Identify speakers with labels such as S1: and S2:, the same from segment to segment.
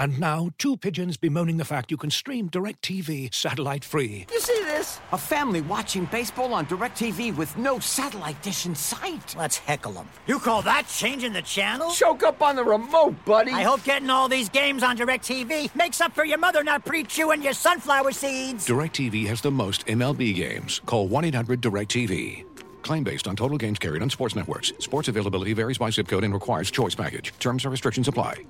S1: And now, two pigeons bemoaning the fact you can stream DirecTV satellite-free.
S2: You see this? A family watching baseball on DirecTV with no satellite dish in sight.
S3: Let's heckle them. You call that changing the channel?
S2: Choke up on the remote, buddy.
S3: I hope getting all these games on DirecTV makes up for your mother not pre-chewing your sunflower seeds.
S1: DirecTV has the most MLB games. Call 1-800-DirecTV. Claim based on total games carried on sports networks. Sports availability varies by zip code and requires choice package. Terms and restrictions apply.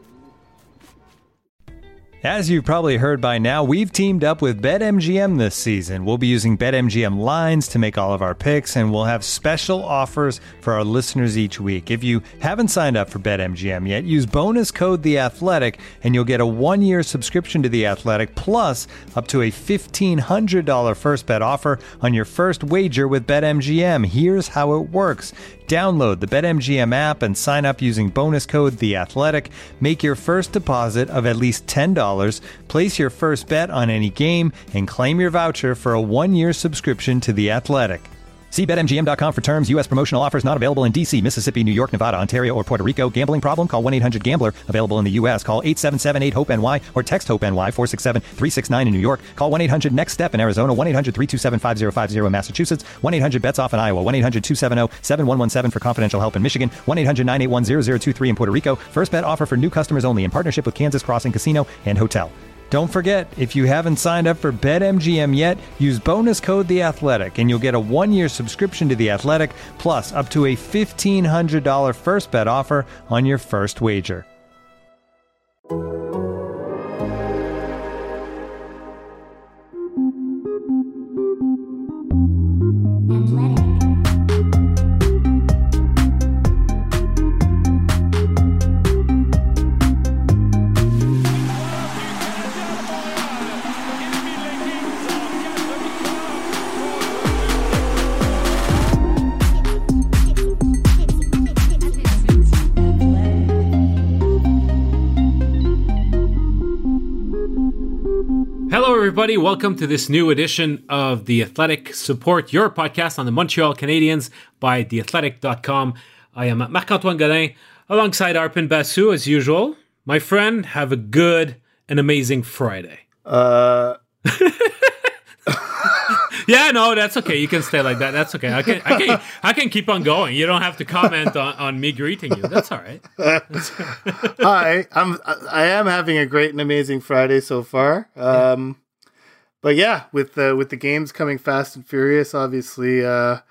S4: As you've probably heard by now, we've teamed up with BetMGM this season. We'll be using BetMGM lines to make all of our picks, and we'll have special offers for our listeners each week. If you haven't signed up for BetMGM yet, use bonus code THEATHLETIC, and you'll get a 1-year subscription to The Athletic, plus up to a $1,500 first bet offer on your first wager with BetMGM. Here's how it works. Download the BetMGM app and sign up using bonus code THEATHLETIC. Make your first deposit of at least $10. Place your first bet on any game and claim your voucher for a 1-year subscription to The Athletic. See BetMGM.com for terms. U.S. promotional offers not available in D.C., Mississippi, New York, Nevada, Ontario, or Puerto Rico. Gambling problem? Call 1-800-GAMBLER. Available in the U.S. Call 877-8-HOPE-NY or text HOPE-NY 467-369 in New York. Call 1-800-NEXT-STEP in Arizona. 1-800-327-5050 in Massachusetts. 1-800-BETS-OFF in Iowa. 1-800-270-7117 for confidential help in Michigan. 1-800-981-0023 in Puerto Rico. First bet offer for new customers only in partnership with Kansas Crossing Casino and Hotel. Don't forget, if you haven't signed up for BetMGM yet, use bonus code THEATHLETIC, and you'll get a 1-year subscription to The Athletic, plus up to a $1,500 first bet offer on your first wager.
S5: Hello, everybody. Welcome to this new edition of The Athletic. Support your podcast on the Montreal Canadiens by theathletic.com. I am Marc-Antoine Godin alongside Arpin Basu as usual. My friend, have a good and amazing Friday. Yeah, no, that's okay. You can stay like that. That's okay. I can keep on going. You don't have to comment on me greeting you. That's all right.
S6: Hi, I am having a great and amazing Friday so far. But yeah, with the games coming fast and furious, obviously, I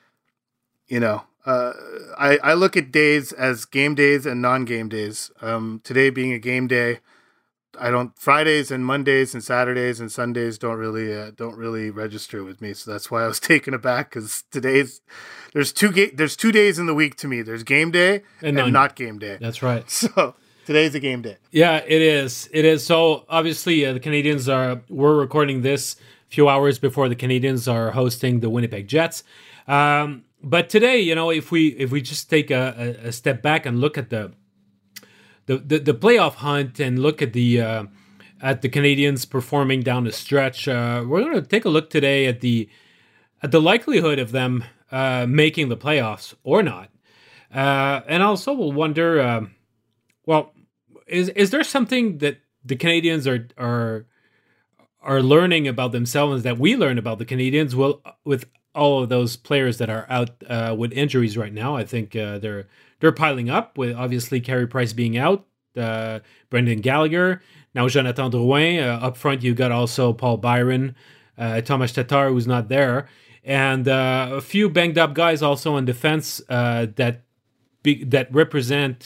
S6: look at days as game days and non-game days. Today being a game day, Fridays and Mondays and Saturdays and Sundays don't really register with me. So that's why I was taken aback, because there's 2 days in the week to me. There's game day and not game day.
S5: That's right.
S6: So today's a game day.
S5: Yeah, it is. It is. So obviously the Canadiens we're recording this a few hours before the Canadiens are hosting the Winnipeg Jets. But today, if we just take a step back and look at the playoff hunt and look at the Canadiens performing down the stretch, we're going to take a look today at the likelihood of them making the playoffs or not, and also we'll wonder, is there something that the Canadiens are learning about themselves that we learn about the Canadiens? Well, with all of those players that are out with injuries right now, I think they're piling up, with obviously Carey Price being out, Brendan Gallagher, now Jonathan Drouin. Up front, you got also Paul Byron, Thomas Tatar, who's not there, and a few banged up guys also in defense that represent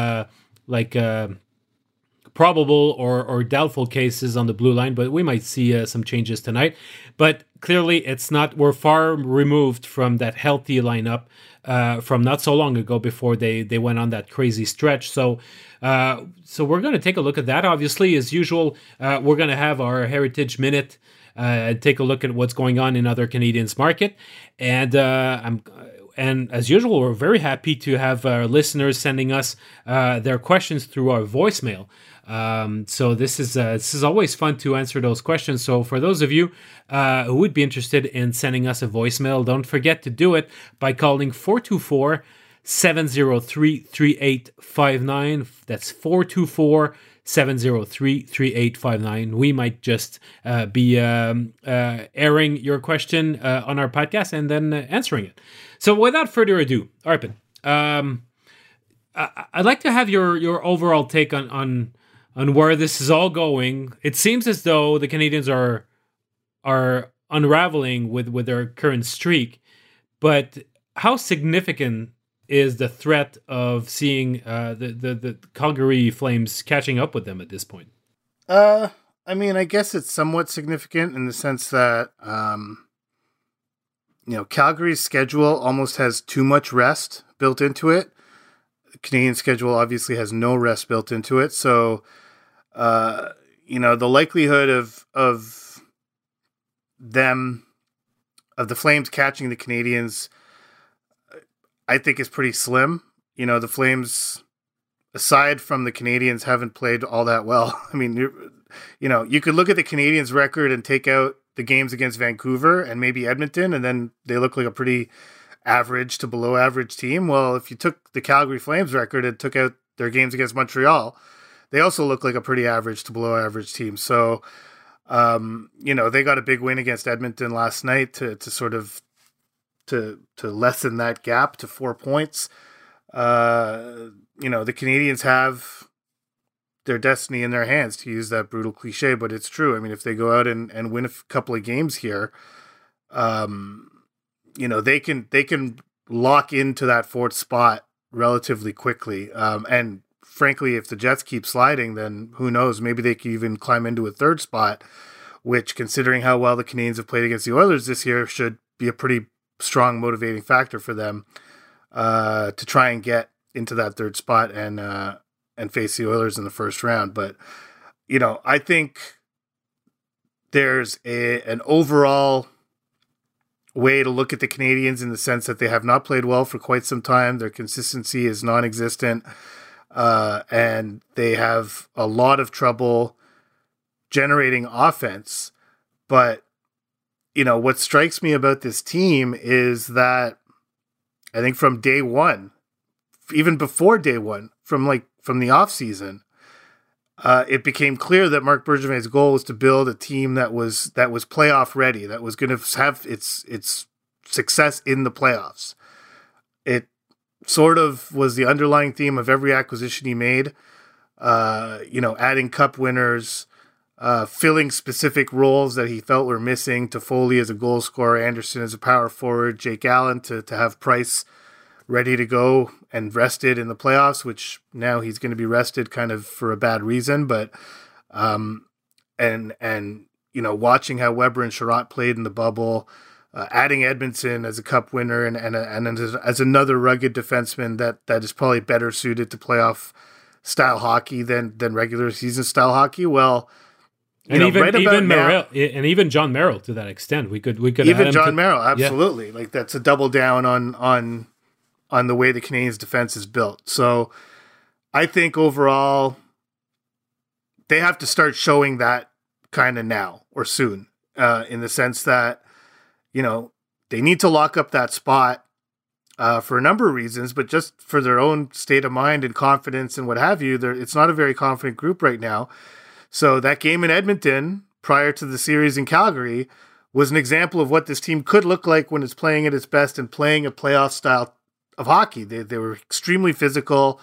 S5: probable or doubtful cases on the blue line, but we might see some changes tonight. But clearly, we're far removed from that healthy lineup from not so long ago, before they went on that crazy stretch. So we're going to take a look at that. Obviously, as usual, we're going to have our Heritage Minute, take a look at what's going on in other Canadiens market, and as usual, we're very happy to have our listeners sending us their questions through our voicemail. So this is always fun to answer those questions. So for those of you who would be interested in sending us a voicemail, don't forget to do it by calling 424-703-3859. That's 424 703-3859. We might just be airing your question on our podcast and then answering it. So without further ado, Arpon, I'd like to have your overall take on where this is all going. It seems as though the Canadians are unraveling with their current streak, but how significant is the threat of seeing the Calgary Flames catching up with them at this point?
S6: I mean, I guess it's somewhat significant in the sense that Calgary's schedule almost has too much rest built into it. The Canadian schedule obviously has no rest built into it, so the likelihood of the Flames catching the Canadians, I think, is pretty slim. The Flames, aside from the Canadians, haven't played all that well. I mean, you could look at the Canadians' record and take out the games against Vancouver and maybe Edmonton, and then they look like a pretty average to below average team. Well, if you took the Calgary Flames record and took out their games against Montreal, they also look like a pretty average to below average team. So, they got a big win against Edmonton last night to sort of to lessen that gap to 4 points. The Canadians have their destiny in their hands, to use that brutal cliche, but it's true. I mean, if they go out and win a couple of games here, they can lock into that fourth spot relatively quickly. And frankly, if the Jets keep sliding, then who knows? Maybe they could even climb into a third spot, which, considering how well the Canadians have played against the Oilers this year, should be a pretty strong motivating factor for them to try and get into that third spot and face the Oilers in the first round. But I think there's an overall way to look at the Canadians in the sense that they have not played well for quite some time. Their consistency is non-existent, and they have a lot of trouble generating offense. But what strikes me about this team is that I think from day one, even before day one, from the off season, it became clear that Marc Bergevin's goal was to build a team that was playoff ready, that was going to have its success in the playoffs. It sort of was the underlying theme of every acquisition he made. Adding cup winners, filling specific roles that he felt were missing. Toffoli as a goal scorer, Anderson as a power forward, Jake Allen to have Price ready to go and rested in the playoffs, which now he's going to be rested kind of for a bad reason. But, watching how Weber and Sherratt played in the bubble, adding Edmondson as a cup winner and as another rugged defenseman that is probably better suited to playoff style hockey than regular season style hockey. Well,
S5: even John Merrill to that extent, we could
S6: even John Merrill, absolutely. Yeah. That's a double down on the way the Canadiens' defense is built. So I think overall they have to start showing that kind of now or soon, in the sense that, they need to lock up that spot for a number of reasons, but just for their own state of mind and confidence and what have you. It's not a very confident group right now. So that game in Edmonton prior to the series in Calgary was an example of what this team could look like when it's playing at its best and playing a playoff style of hockey. They were extremely physical,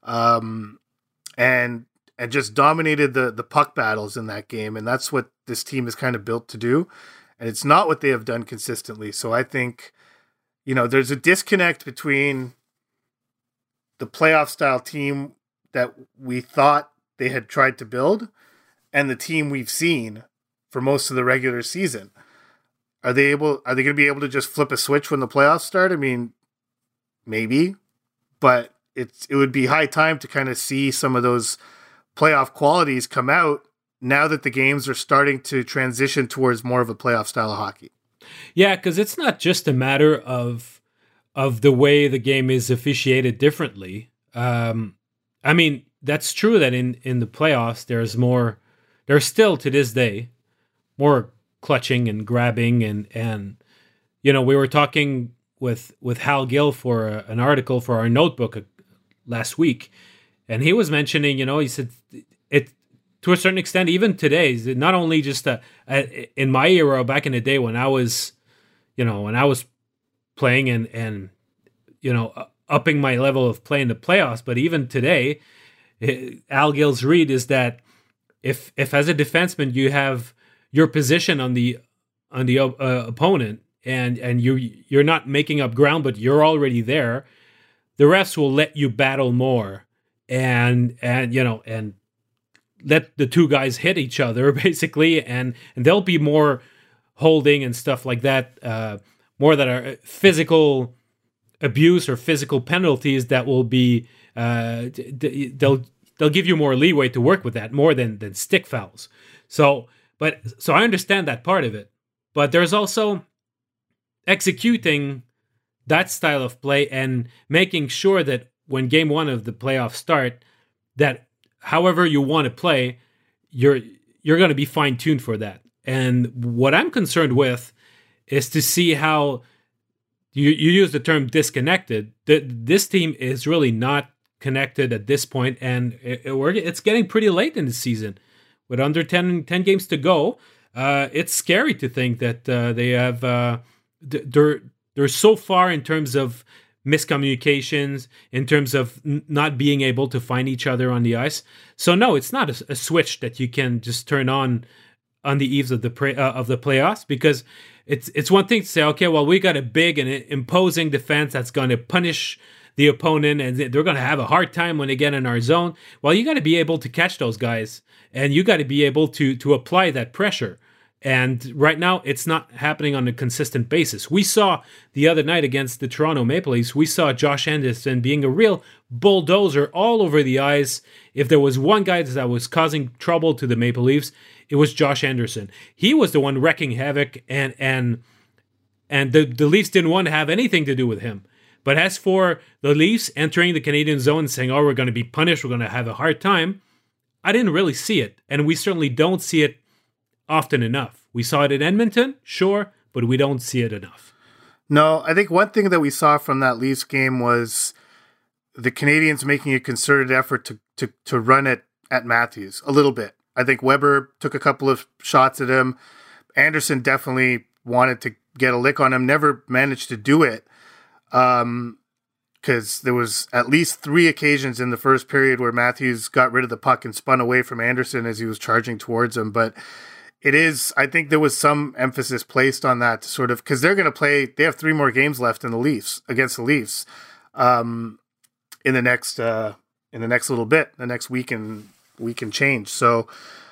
S6: and just dominated the puck battles in that game. And that's what this team is kind of built to do. And it's not what they have done consistently. So I think, there's a disconnect between the playoff style team that we thought they had tried to build and the team we've seen for most of the regular season. Are they going to be able to just flip a switch when the playoffs start? I mean, maybe, but it would be high time to kind of see some of those playoff qualities come out now that the games are starting to transition towards more of a playoff style of hockey.
S5: Yeah, because it's not just a matter of the way the game is officiated differently. I mean, that's true that in the playoffs there's still to this day more clutching and grabbing and we were talking with Hal Gill for an article for our notebook last week, and he was mentioning, he said it to a certain extent, even today, is not only just in my era back in the day when I was, playing and upping my level of play in the playoffs, but even today, Al Gill's read is that if as a defenseman you have your position on the opponent and you're not making up ground, but you're already there, the refs will let you battle more and let the two guys hit each other basically, and there'll be more holding and stuff like that, more that are physical abuse or physical penalties that will be they'll give you more leeway to work with that more than stick fouls. So I understand that part of it, but there's also executing that style of play and making sure that when game one of the playoffs start, that however you want to play, you're going to be fine-tuned for that. And what I'm concerned with is to see how you use the term disconnected. This team is really not connected at this point, and it's getting pretty late in the season. With under 10 games to go, it's scary to think that they have they're so far in terms of miscommunications, in terms of not being able to find each other on the ice. So no, it's not a switch that you can just turn on the eves of the playoffs, because it's one thing to say, okay, well, we got a big and imposing defense that's going to punish the opponent, and they're going to have a hard time when they get in our zone. Well, you got to be able to catch those guys, and you got to be able to apply that pressure. And right now, it's not happening on a consistent basis. We saw the other night against the Toronto Maple Leafs, we saw Josh Anderson being a real bulldozer all over the ice. If there was one guy that was causing trouble to the Maple Leafs, it was Josh Anderson. He was the one wrecking havoc, and the Leafs didn't want to have anything to do with him. But as for the Leafs entering the Canadian zone and saying, oh, we're going to be punished, we're going to have a hard time, I didn't really see it. And we certainly don't see it often enough. We saw it in Edmonton, sure, but we don't see it enough.
S6: No, I think one thing that we saw from that Leafs game was the Canadians making a concerted effort to run it at Matthews a little bit. I think Weber took a couple of shots at him. Anderson definitely wanted to get a lick on him, never managed to do it. Because there was at least 3 occasions in the first period where Matthews got rid of the puck and spun away from Anderson as he was charging towards him. But I think there was some emphasis placed on that to sort of, because they're going to play, they have 3 more games left in the Leafs, against the Leafs, in the next little bit, the next week and change. So,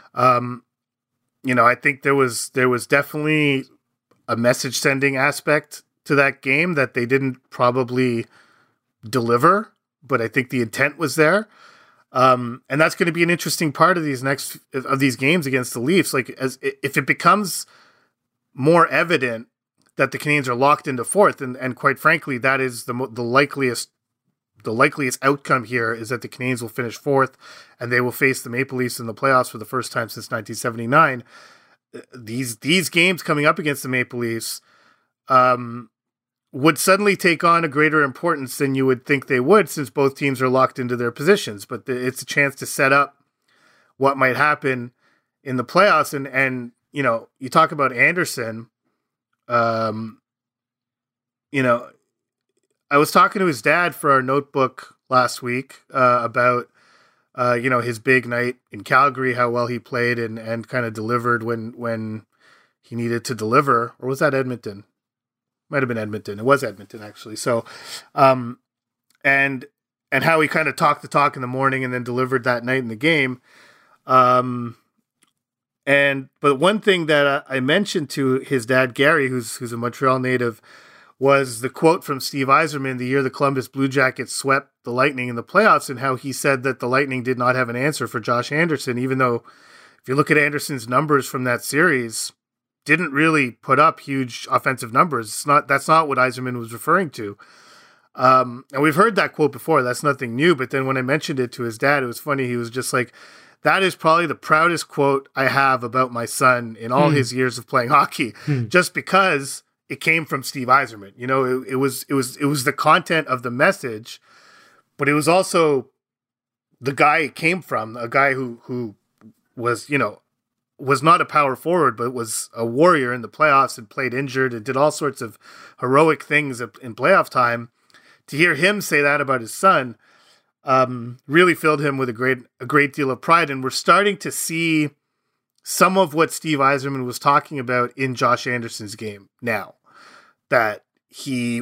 S6: I think there was definitely a message sending aspect to that game that they didn't probably deliver, but I think the intent was there. And that's going to be an interesting part of these games against the Leafs. Like, if it becomes more evident that the Canadians are locked into fourth, and quite frankly, that is the likeliest outcome here is that the Canadians will finish fourth and they will face the Maple Leafs in the playoffs for the first time since 1979. These games coming up against the Maple Leafs, would suddenly take on a greater importance than you would think they would, since both teams are locked into their positions. But it's a chance to set up what might happen in the playoffs. And you talk about Anderson, I was talking to his dad for our notebook last week about, his big night in Calgary, how well he played and kind of delivered when he needed to deliver. Or was that Edmonton? Might have been Edmonton. It was Edmonton, actually. So, and how he kind of talked the talk in the morning and then delivered that night in the game. But one thing that I mentioned to his dad, Gary, who's a Montreal native, was the quote from Steve Yzerman the year the Columbus Blue Jackets swept the Lightning in the playoffs, and how he said that the Lightning did not have an answer for Josh Anderson, even though if you look at Anderson's numbers from that series, didn't really put up huge offensive numbers. That's not what Yzerman was referring to. And we've heard that quote before. That's nothing new. But then when I mentioned it to his dad, it was funny. He was just like, that is probably the proudest quote I have about my son in all his years of playing hockey, just because it came from Steve Yzerman. It was the content of the message, but it was also the guy came from, a guy who was, was not a power forward, but was a warrior in the playoffs and played injured and did all sorts of heroic things in playoff time. To hear him say that about his son really filled him with a great deal of pride. And we're starting to see some of what Steve Yzerman was talking about in Josh Anderson's game now. That he's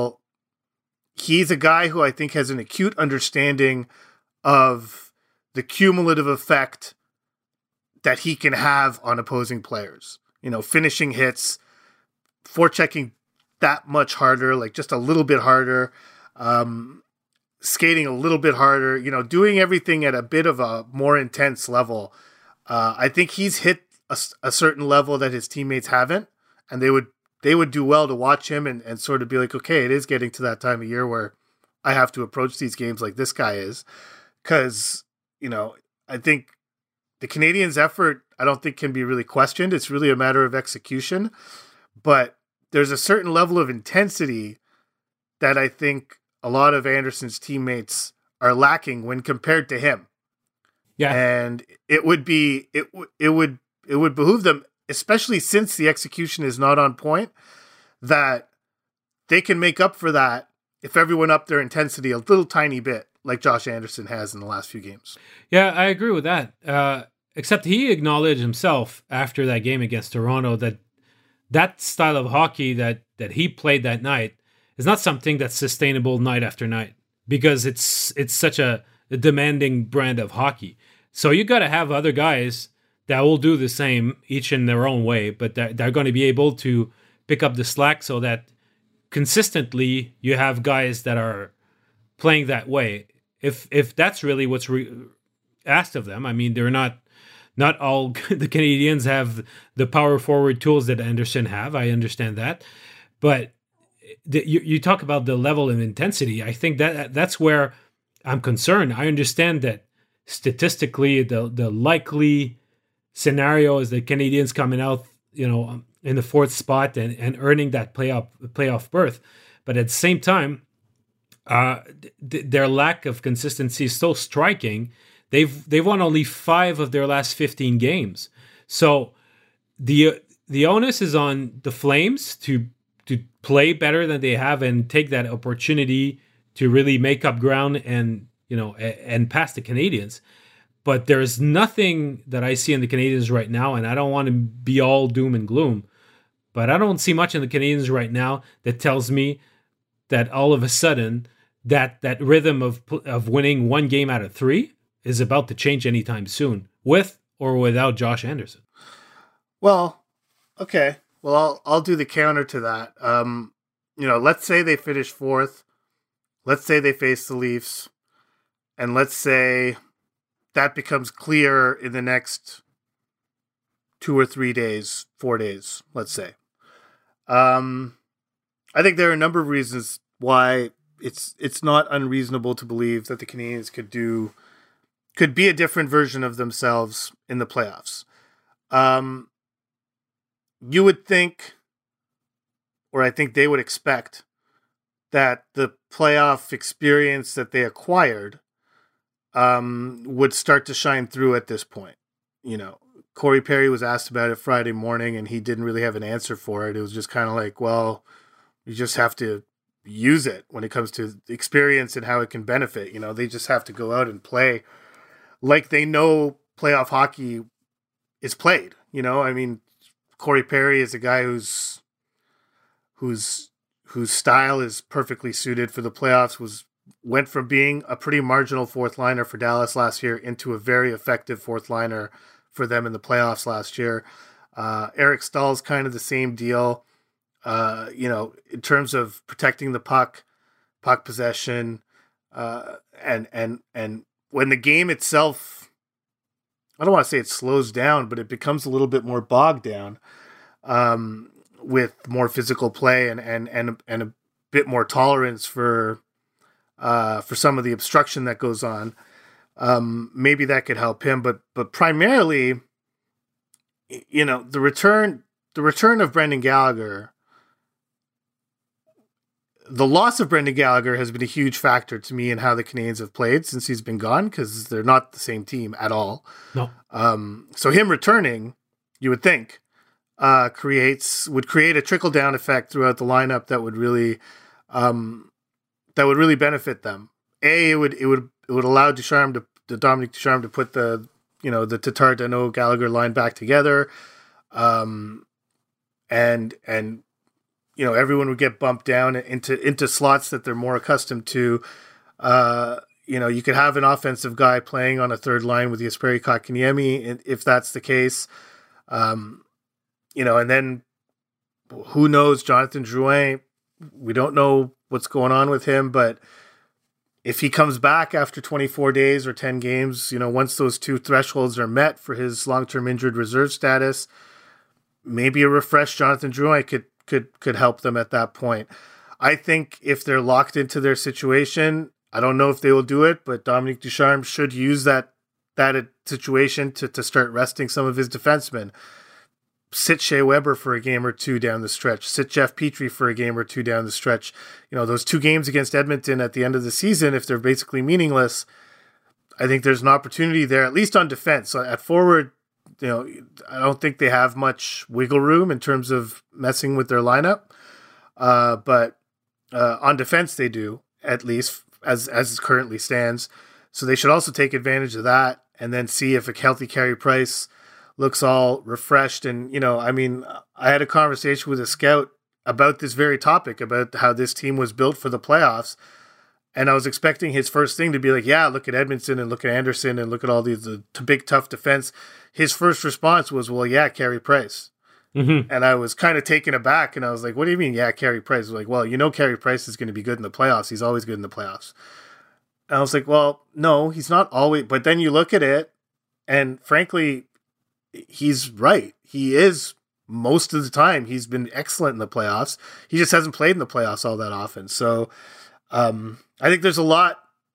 S6: a guy who I think has an acute understanding of the cumulative effect that he can have on opposing players. Finishing hits, forechecking that much harder, like just a little bit harder, skating a little bit harder, doing everything at a bit of a more intense level. I think he's hit a certain level that his teammates haven't, and they would do well to watch him and sort of be like, okay, it is getting to that time of year where I have to approach these games like this guy is. Because, I think the Canadiens' effort, I don't think can be really questioned. It's really a matter of execution. But there's a certain level of intensity that I think a lot of Anderson's teammates are lacking when compared to him.
S5: Yeah.
S6: And it would behoove them, especially since the execution is not on point, that they can make up for that if everyone upped their intensity a little tiny bit, like Josh Anderson has in the last few games.
S5: Yeah, I agree with that. Except he acknowledged himself after that game against Toronto that style of hockey that he played that night is not something that's sustainable night after night, because it's such a demanding brand of hockey. So you got to have other guys that will do the same, each in their own way, but they're going to be able to pick up the slack so that consistently you have guys that are playing that way. If that's really what's asked of them, I mean, they're not all the Canadiens have the power forward tools that Anderson have. I understand that, but you talk about the level of intensity. I think that's where I'm concerned. I understand that statistically, the likely scenario is the Canadiens coming out, in the fourth spot and earning that playoff berth, but at the same time, their lack of consistency is so striking. They've won only 5 of their last 15 games. So the onus is on the Flames to play better than they have and take that opportunity to really make up ground and pass the Canadiens. But there's nothing that I see in the Canadiens right now, and I don't want to be all doom and gloom, but I don't see much in the Canadiens right now that tells me that all of a sudden that rhythm of winning 1 game out of 3 is about to change anytime soon, with or without Josh Anderson.
S6: Well, okay. Well, I'll do the counter to that. Let's say they finish 4th. Let's say they face the Leafs. And let's say that becomes clear in the next 2 or 3 days, 4 days, let's say. I think there are a number of reasons why it's not unreasonable to believe that the Canadiens could be a different version of themselves in the playoffs. You would think, or I think they would expect, that the playoff experience that they acquired would start to shine through at this point. Corey Perry was asked about it Friday morning, and he didn't really have an answer for it. It was just kind of like, well, you just have to use it when it comes to experience and how it can benefit. They just have to go out and play like they know playoff hockey is played. I mean, Corey Perry is a guy whose style is perfectly suited for the playoffs, went from being a pretty marginal fourth liner for Dallas last year into a very effective fourth liner for them in the playoffs last year. Eric Stahl's kind of the same deal. In terms of protecting the puck possession, and when the game itself, I don't want to say it slows down, but it becomes a little bit more bogged down, with more physical play and a bit more tolerance for some of the obstruction that goes on. Maybe that could help him, but primarily, the return of Brendan Gallagher, the loss of Brendan Gallagher has been a huge factor to me in how the Canadiens have played since he's been gone, because they're not the same team at all.
S5: No.
S6: So him returning, you would think, would create a trickle down effect throughout the lineup that would really benefit them. It would allow Dominic Ducharme to put the Tatar, Danault, Gallagher line back together, and everyone would get bumped down into slots that they're more accustomed to. You could have an offensive guy playing on a third line with Jesperi Kotkaniemi, if that's the case. And then who knows, Jonathan Drouin, we don't know what's going on with him, but if he comes back after 24 days or 10 games, once those two thresholds are met for his long-term injured reserve status, maybe a refreshed Jonathan Drouin could help them at that point. I think if they're locked into their situation, I don't know if they will do it, but Dominic Ducharme should use that situation to start resting some of his defensemen. Sit Shea Weber for a game or two down the stretch. Sit Jeff Petrie for a game or two down the stretch. Those 2 games against Edmonton at the end of the season, if they're basically meaningless, I think there's an opportunity there, at least on defense. So at forward, I don't think they have much wiggle room in terms of messing with their lineup. But on defense, they do, at least as it currently stands. So they should also take advantage of that and then see if a healthy Carey Price looks all refreshed. And, I had a conversation with a scout about this very topic, about how this team was built for the playoffs. And I was expecting his first thing to be like, yeah, look at Edmondson and look at Anderson and look at all the big, tough defense. His first response was, well, yeah, Carey Price.
S5: Mm-hmm.
S6: And I was kind of taken aback. And I was like, what do you mean, yeah, Carey Price? I was like, well, Carey Price is going to be good in the playoffs. He's always good in the playoffs. And I was like, well, no, he's not always. But then you look at it, and frankly, he's right. He is, most of the time, he's been excellent in the playoffs. He just hasn't played in the playoffs all that often. So I think there's a lot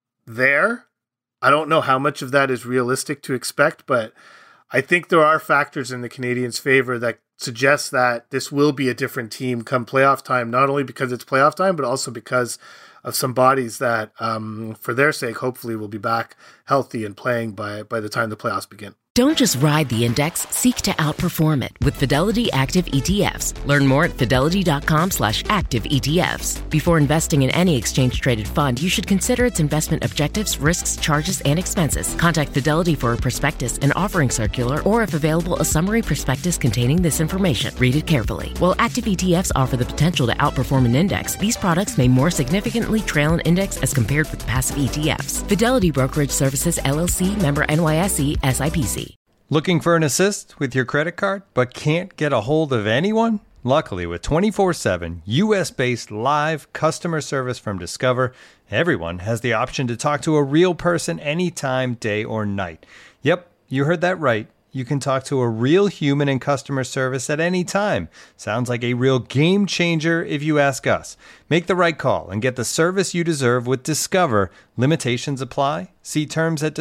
S6: there. I don't know how much of that is realistic to expect, but I think there are factors in the Canadiens' favor that suggest that this will be a different team come playoff time, not only because it's playoff time, but also because of some bodies that, for their sake, hopefully will be back healthy and playing by the time the playoffs begin.
S7: Don't just ride the index, seek to outperform it with Fidelity Active ETFs. Learn more at fidelity.com/active ETFs. Before investing in any exchange-traded fund, you should consider its investment objectives, risks, charges, and expenses. Contact Fidelity for a prospectus, an offering circular, or if available, a summary prospectus containing this information. Read it carefully. While active ETFs offer the potential to outperform an index, these products may more significantly trail an index as compared with passive ETFs. Fidelity Brokerage Services, LLC, member NYSE, SIPC.
S4: Looking for an assist with your credit card, but can't get a hold of anyone? Luckily, with 24/7 US-based live customer service from Discover, everyone has the option to talk to a real person anytime, day or night. Yep, you heard that right. You can talk to a real human in customer service at any time. Sounds like a real game changer if you ask us. Make the right call and get the service you deserve with Discover. Limitations apply. See terms at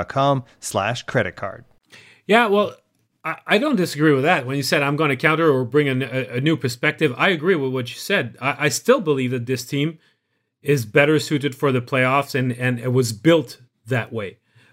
S4: discover.com/creditcard.
S5: Yeah, well, I don't disagree with that. When you said I'm going to counter or bring a new perspective, I agree with what you said. I still believe that this team is better suited for the playoffs, and it was built that way.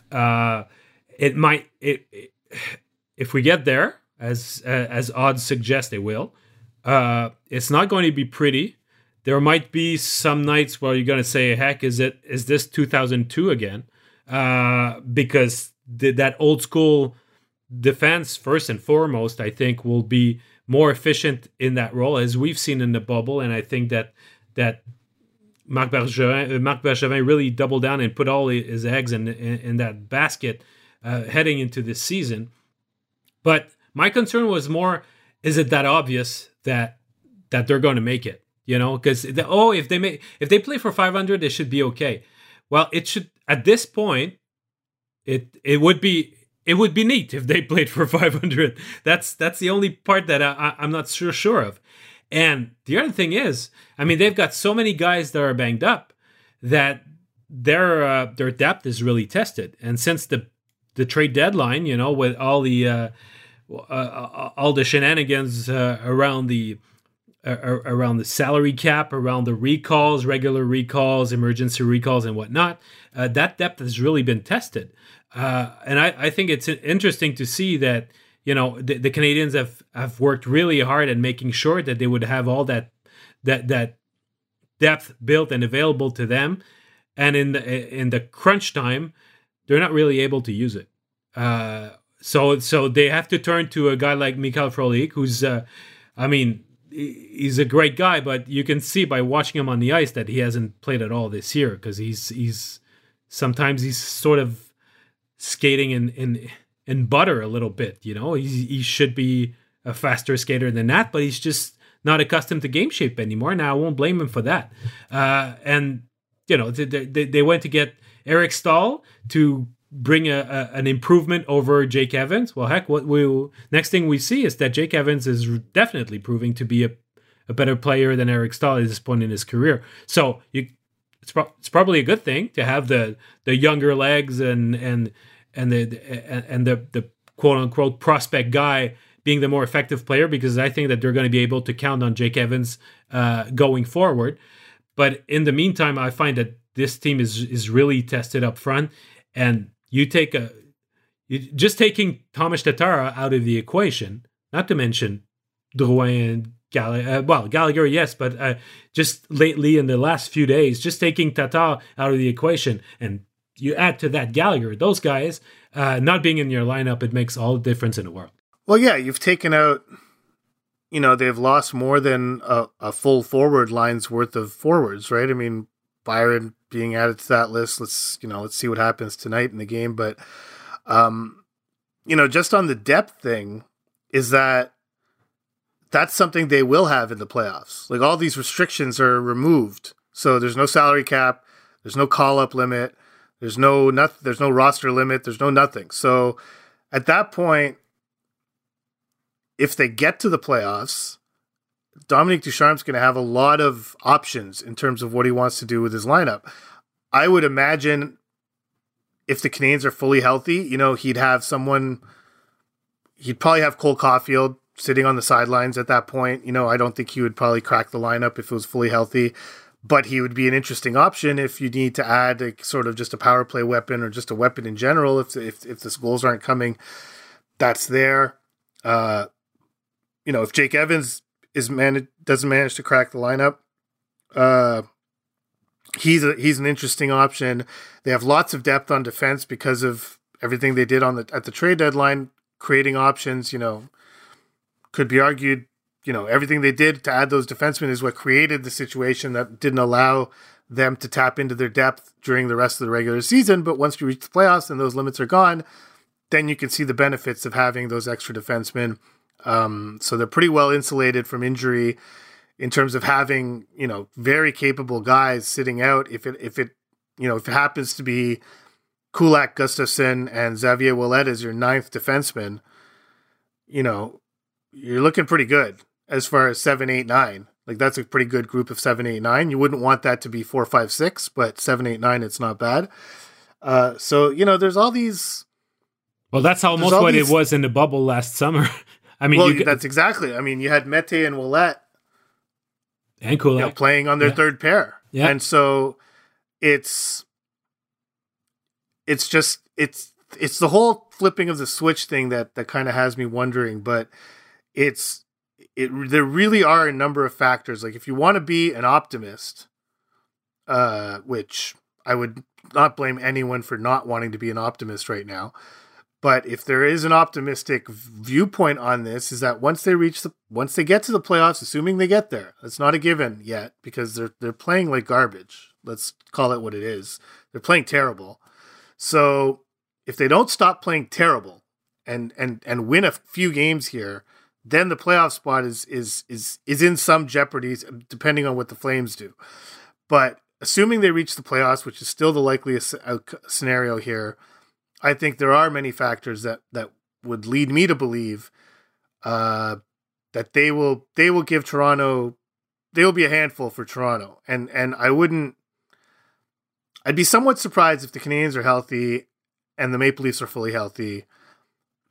S5: If we get there, as odds suggest they will, it's not going to be pretty. There might be some nights where you're going to say, heck, is this 2002 again? Because that old school defense, first and foremost, I think will be more efficient in that role, as we've seen in the bubble. And I think that Marc Bergevin really doubled down and put all his eggs in that basket heading into this season. But my concern was more, is it that obvious that they're going to make it? Because if they play for 500, it should be okay. Well, it should, at this point, it would be neat if they played for 500. That's the only part that I'm not sure of. And the other thing is, they've got so many guys that are banged up that their depth is really tested. And since the trade deadline, with all the shenanigans around the around the salary cap, around the recalls, regular recalls, emergency recalls, and whatnot. That depth has really been tested. And I think it's interesting to see that, the Canadians have worked really hard at making sure that they would have all that depth built and available to them. And in the crunch time, they're not really able to use it. So they have to turn to a guy like Mikael Frolik, who's, he's a great guy, but you can see by watching him on the ice that he hasn't played at all this year, because he's sometimes he's sort of skating in butter a little bit. He should be a faster skater than that, but he's just not accustomed to game shape anymore. Now I won't blame him for that. And they went to get Eric Stahl to bring an improvement over Jake Evans. Well, heck, next thing we see is that Jake Evans is definitely proving to be a better player than Eric Stahl at this point in his career. So it's probably a good thing to have the younger legs and the quote unquote prospect guy being the more effective player, because I think that they're going to be able to count on Jake Evans going forward. But in the meantime, I find that this team is really tested up front, and just taking Thomas Tatar out of the equation, not to mention Drouin and Gallagher, yes, but just lately in the last few days, just taking Tatar out of the equation, and you add to that Gallagher, those guys not being in your lineup, it makes all the difference in the world.
S6: Well, yeah, you've taken out, they've lost more than a full forward line's worth of forwards, right? I mean, Byron being added to that list. Let's see what happens tonight in the game. But, just on the depth thing, is that's something they will have in the playoffs. Like, all these restrictions are removed. So there's no salary cap. There's no call-up limit. There's no roster limit. There's no nothing. So at that point, if they get to the playoffs, Dominique Ducharme's going to have a lot of options in terms of what he wants to do with his lineup. I would imagine if the Canadiens are fully healthy, he'd probably have Cole Caulfield sitting on the sidelines at that point. I don't think he would probably crack the lineup if it was fully healthy, but he would be an interesting option if you need to add a sort of just a power play weapon or just a weapon in general. If the goals aren't coming, that's there. If Jake Evans doesn't manage to crack the lineup, he's an interesting option. They have lots of depth on defense because of everything they did at the trade deadline, creating options. Could be argued, everything they did to add those defensemen is what created the situation that didn't allow them to tap into their depth during the rest of the regular season. But once you reach the playoffs and those limits are gone, then you can see the benefits of having those extra defensemen. So they're pretty well insulated from injury in terms of having, very capable guys sitting out. If it happens to be Kulak, Gustafsson, and Xavier Ouellet as your ninth defenseman, you're looking pretty good as far as 7, 8, 9. Like, that's a pretty good group of 7, 8, 9. You wouldn't want that to be 4, 5, 6, but 7, 8, 9, it's not bad. So there's all these.
S5: Well, that's almost what it was in the bubble last summer. I mean,
S6: that's exactly. I mean, you had Mete and Ouellet
S5: and Kulak
S6: playing on their third pair,
S5: and
S6: so it's the whole flipping of the switch thing that kind of has me wondering. But there really are a number of factors. Like, if you want to be an optimist, which I would not blame anyone for not wanting to be an optimist right now. But if there is an optimistic viewpoint on this, is that once they get to the playoffs, assuming they get there, it's not a given yet because they're playing like garbage. Let's call it what it is. They're playing terrible. So if they don't stop playing terrible and win a few games here, then the playoff spot is in some jeopardy, depending on what the Flames do. But assuming they reach the playoffs, which is still the likeliest scenario here, I think there are many factors that would lead me to believe that they will give Toronto, they will be a handful for Toronto. And I'd be somewhat surprised if the Canadiens are healthy and the Maple Leafs are fully healthy,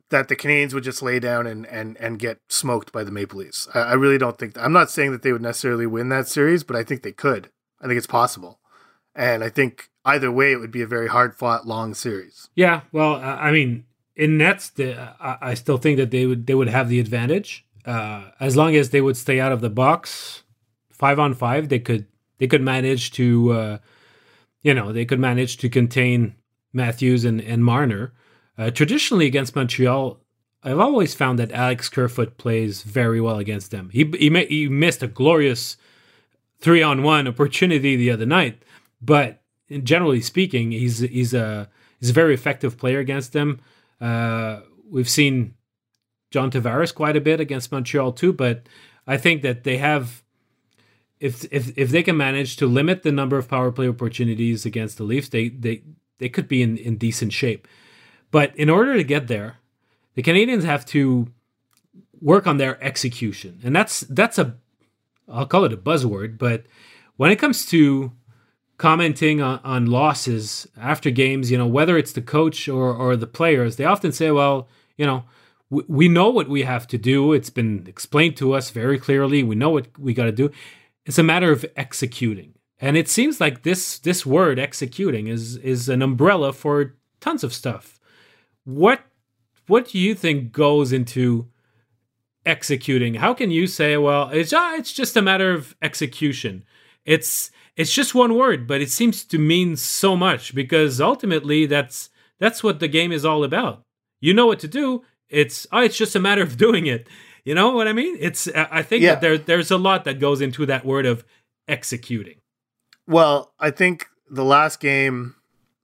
S6: that the Canadiens would just lay down and get smoked by the Maple Leafs. I really don't think I'm not saying that they would necessarily win that series, but I think they could. I think it's possible. And I think either way, it would be a very hard-fought, long series.
S5: Yeah, well, I mean, in nets, I still think that they would have the advantage as long as they would stay out of the box. 5-on-5, they could manage to, they could manage to contain Matthews and Marner. Traditionally against Montreal, I've always found that Alex Kerfoot plays very well against them. He missed a glorious 3-on-1 opportunity the other night, but generally speaking, he's a very effective player against them. We've seen John Tavares quite a bit against Montreal too, but I think that they have, if they can manage to limit the number of power play opportunities against the Leafs, they could be in decent shape. But in order to get there, the Canadiens have to work on their execution, and that's I'll call it a buzzword, but when it comes to commenting on losses after games, whether it's the coach or the players, they often say, well, we know what we have to do. It's been explained to us very clearly. We know what we got to do. It's a matter of executing. And it seems like this word executing is an umbrella for tons of stuff. What do you think goes into executing? How can you say, well, it's just a matter of execution? It's just one word, but it seems to mean so much, because ultimately that's what the game is all about. You know what to do. It's just a matter of doing it. You know what I mean? I think that there's a lot that goes into that word of executing.
S6: Well, I think the last game,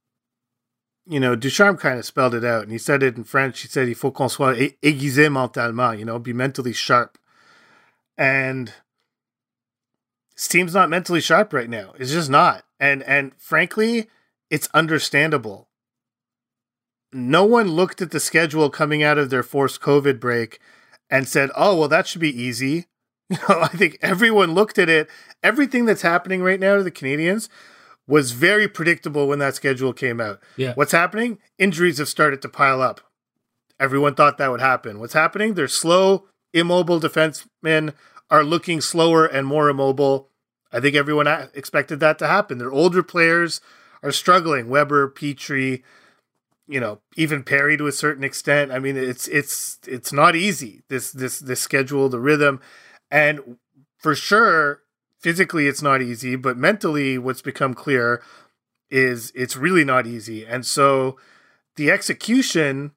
S6: Ducharme kind of spelled it out, and he said it in French. He said, "Il faut qu'on soit aiguisé mentalement," be mentally sharp. And this team's not mentally sharp right now. It's just not. And frankly, it's understandable. No one looked at the schedule coming out of their forced COVID break and said, oh, well, that should be easy. I think everyone looked at it. Everything that's happening right now to the Canadiens was very predictable when that schedule came out.
S5: Yeah.
S6: What's happening? Injuries have started to pile up. Everyone thought that would happen. What's happening? Their slow, immobile defensemen are looking slower and more immobile. I think everyone expected that to happen. Their older players are struggling. Weber, Petrie, even Perry to a certain extent. I mean, it's not easy, this schedule, the rhythm. And for sure, physically it's not easy, but mentally what's become clear is it's really not easy. And so the execution,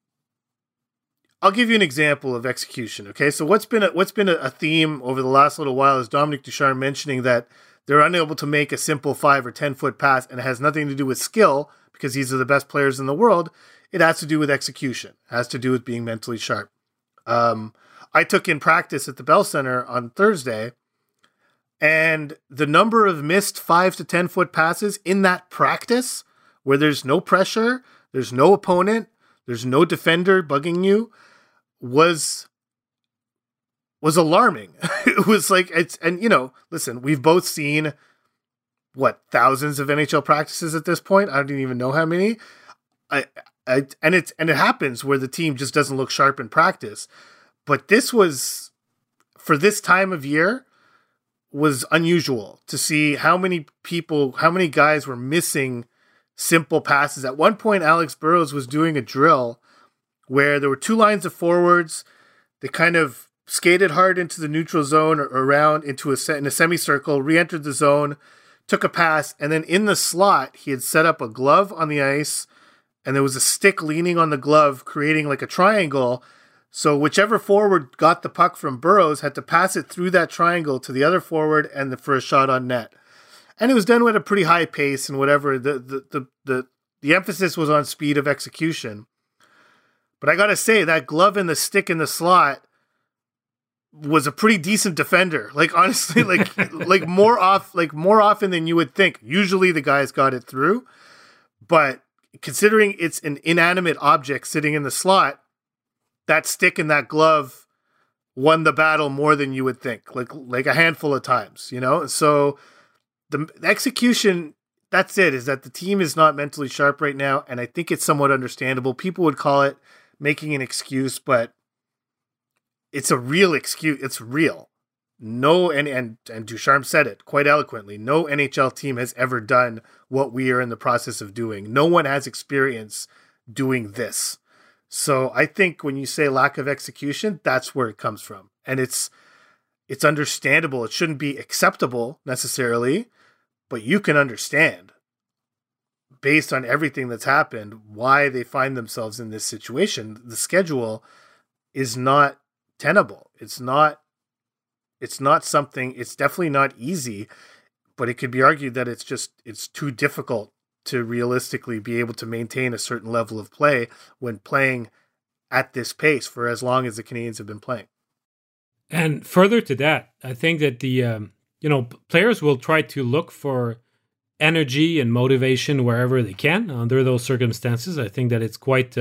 S6: I'll give you an example of execution. Okay. So what's been a theme over the last little while is Dominique Ducharme mentioning that they're unable to make a simple 5 or 10 foot pass, and it has nothing to do with skill because these are the best players in the world. It has to do with execution. It has to do with being mentally sharp. I took in practice at the Bell Center on Thursday, and the number of missed 5 to 10 foot passes in that practice where there's no pressure, there's no opponent, there's no defender bugging you was alarming. It was like, listen, we've both seen thousands of NHL practices at this point. I don't even know how many. It happens where the team just doesn't look sharp in practice. But this was, for this time of year, was unusual to see how many guys were missing simple passes. At one point, Alex Burrows was doing a drill where there were two lines of forwards. They kind of skated hard into the neutral zone or around in a semicircle, re-entered the zone, took a pass, and then in the slot, he had set up a glove on the ice, and there was a stick leaning on the glove, creating like a triangle. So whichever forward got the puck from Burrows had to pass it through that triangle to the other forward and for a shot on net. And it was done with a pretty high pace and whatever. The emphasis was on speed of execution. But I got to say, that glove and the stick in the slot was a pretty decent defender. Like, honestly, like more often than you would think. Usually the guys got it through. But considering it's an inanimate object sitting in the slot, that stick and that glove won the battle more than you would think, like a handful of times, So the execution, that's it, is that the team is not mentally sharp right now, and I think it's somewhat understandable. People would call it making an excuse, but it's a real excuse. It's real. No, and Ducharme said it quite eloquently. No NHL team has ever done what we are in the process of doing. No one has experience doing this. So I think when you say lack of execution, that's where it comes from. And it's understandable. It shouldn't be acceptable necessarily, but you can understand based on everything that's happened why they find themselves in this situation. The schedule is not tenable. It's definitely not easy, but it could be argued that it's too difficult to realistically be able to maintain a certain level of play when playing at this pace for as long as the Canadiens have been playing.
S5: And further to that, I think that the players will try to look for energy and motivation wherever they can under those circumstances. I think that it's quite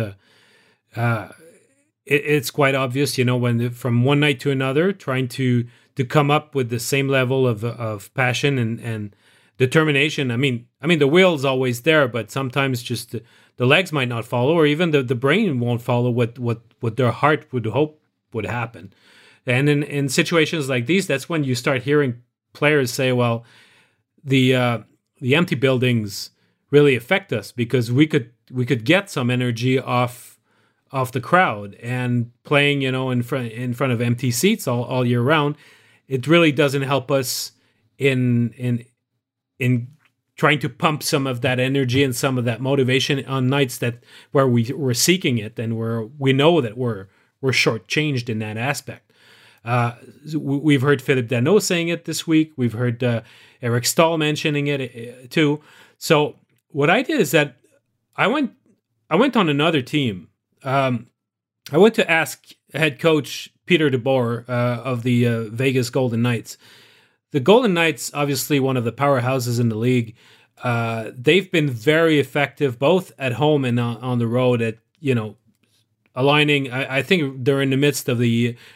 S5: it's quite obvious, when from one night to another, trying to come up with the same level of passion and determination. I mean, the will's always there, but sometimes just the legs might not follow, or even the brain won't follow what their heart would hope would happen. And in situations like these, that's when you start hearing players say, well, the empty buildings really affect us because we could get some energy off the crowd, and playing, in front of empty seats all year round, it really doesn't help us in trying to pump some of that energy and some of that motivation on nights where we're seeking it and where we know that we're shortchanged in that aspect. We've heard Philippe Danault saying it this week. We've heard Eric Stahl mentioning it too. So what I did is that I went on another team. I went to ask head coach Peter DeBoer of the Vegas Golden Knights. The Golden Knights, obviously one of the powerhouses in the league. They've been very effective both at home and on the road at aligning. I think they're in the midst of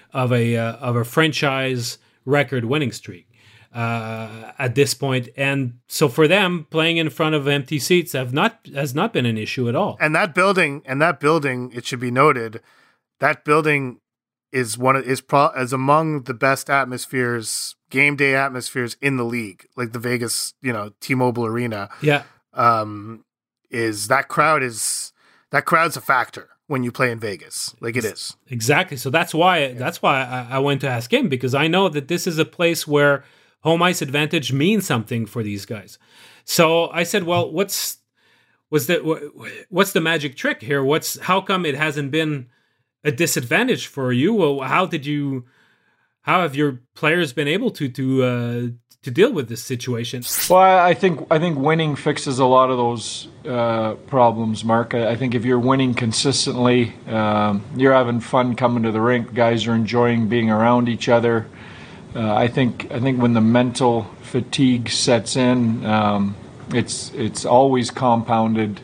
S5: a franchise record winning streak at this point, and so for them, playing in front of empty seats has not been an issue at all.
S6: And that building, it should be noted, that building is is among the best atmospheres, game day atmospheres in the league, like the Vegas, T-Mobile Arena.
S5: Yeah,
S6: that crowd's a factor when you play in Vegas, like it is.
S5: Exactly. So that's why I went to ask him, because I know that this is a place where home ice advantage means something for these guys. So I said, well, what's the magic trick here? How come it hasn't been a disadvantage for you? Well, how have your players been able to deal with this situation?
S8: Well, I think winning fixes a lot of those problems, Mark. I think if you're winning consistently, you're having fun coming to the rink. Guys are enjoying being around each other. I think when the mental fatigue sets in, it's always compounded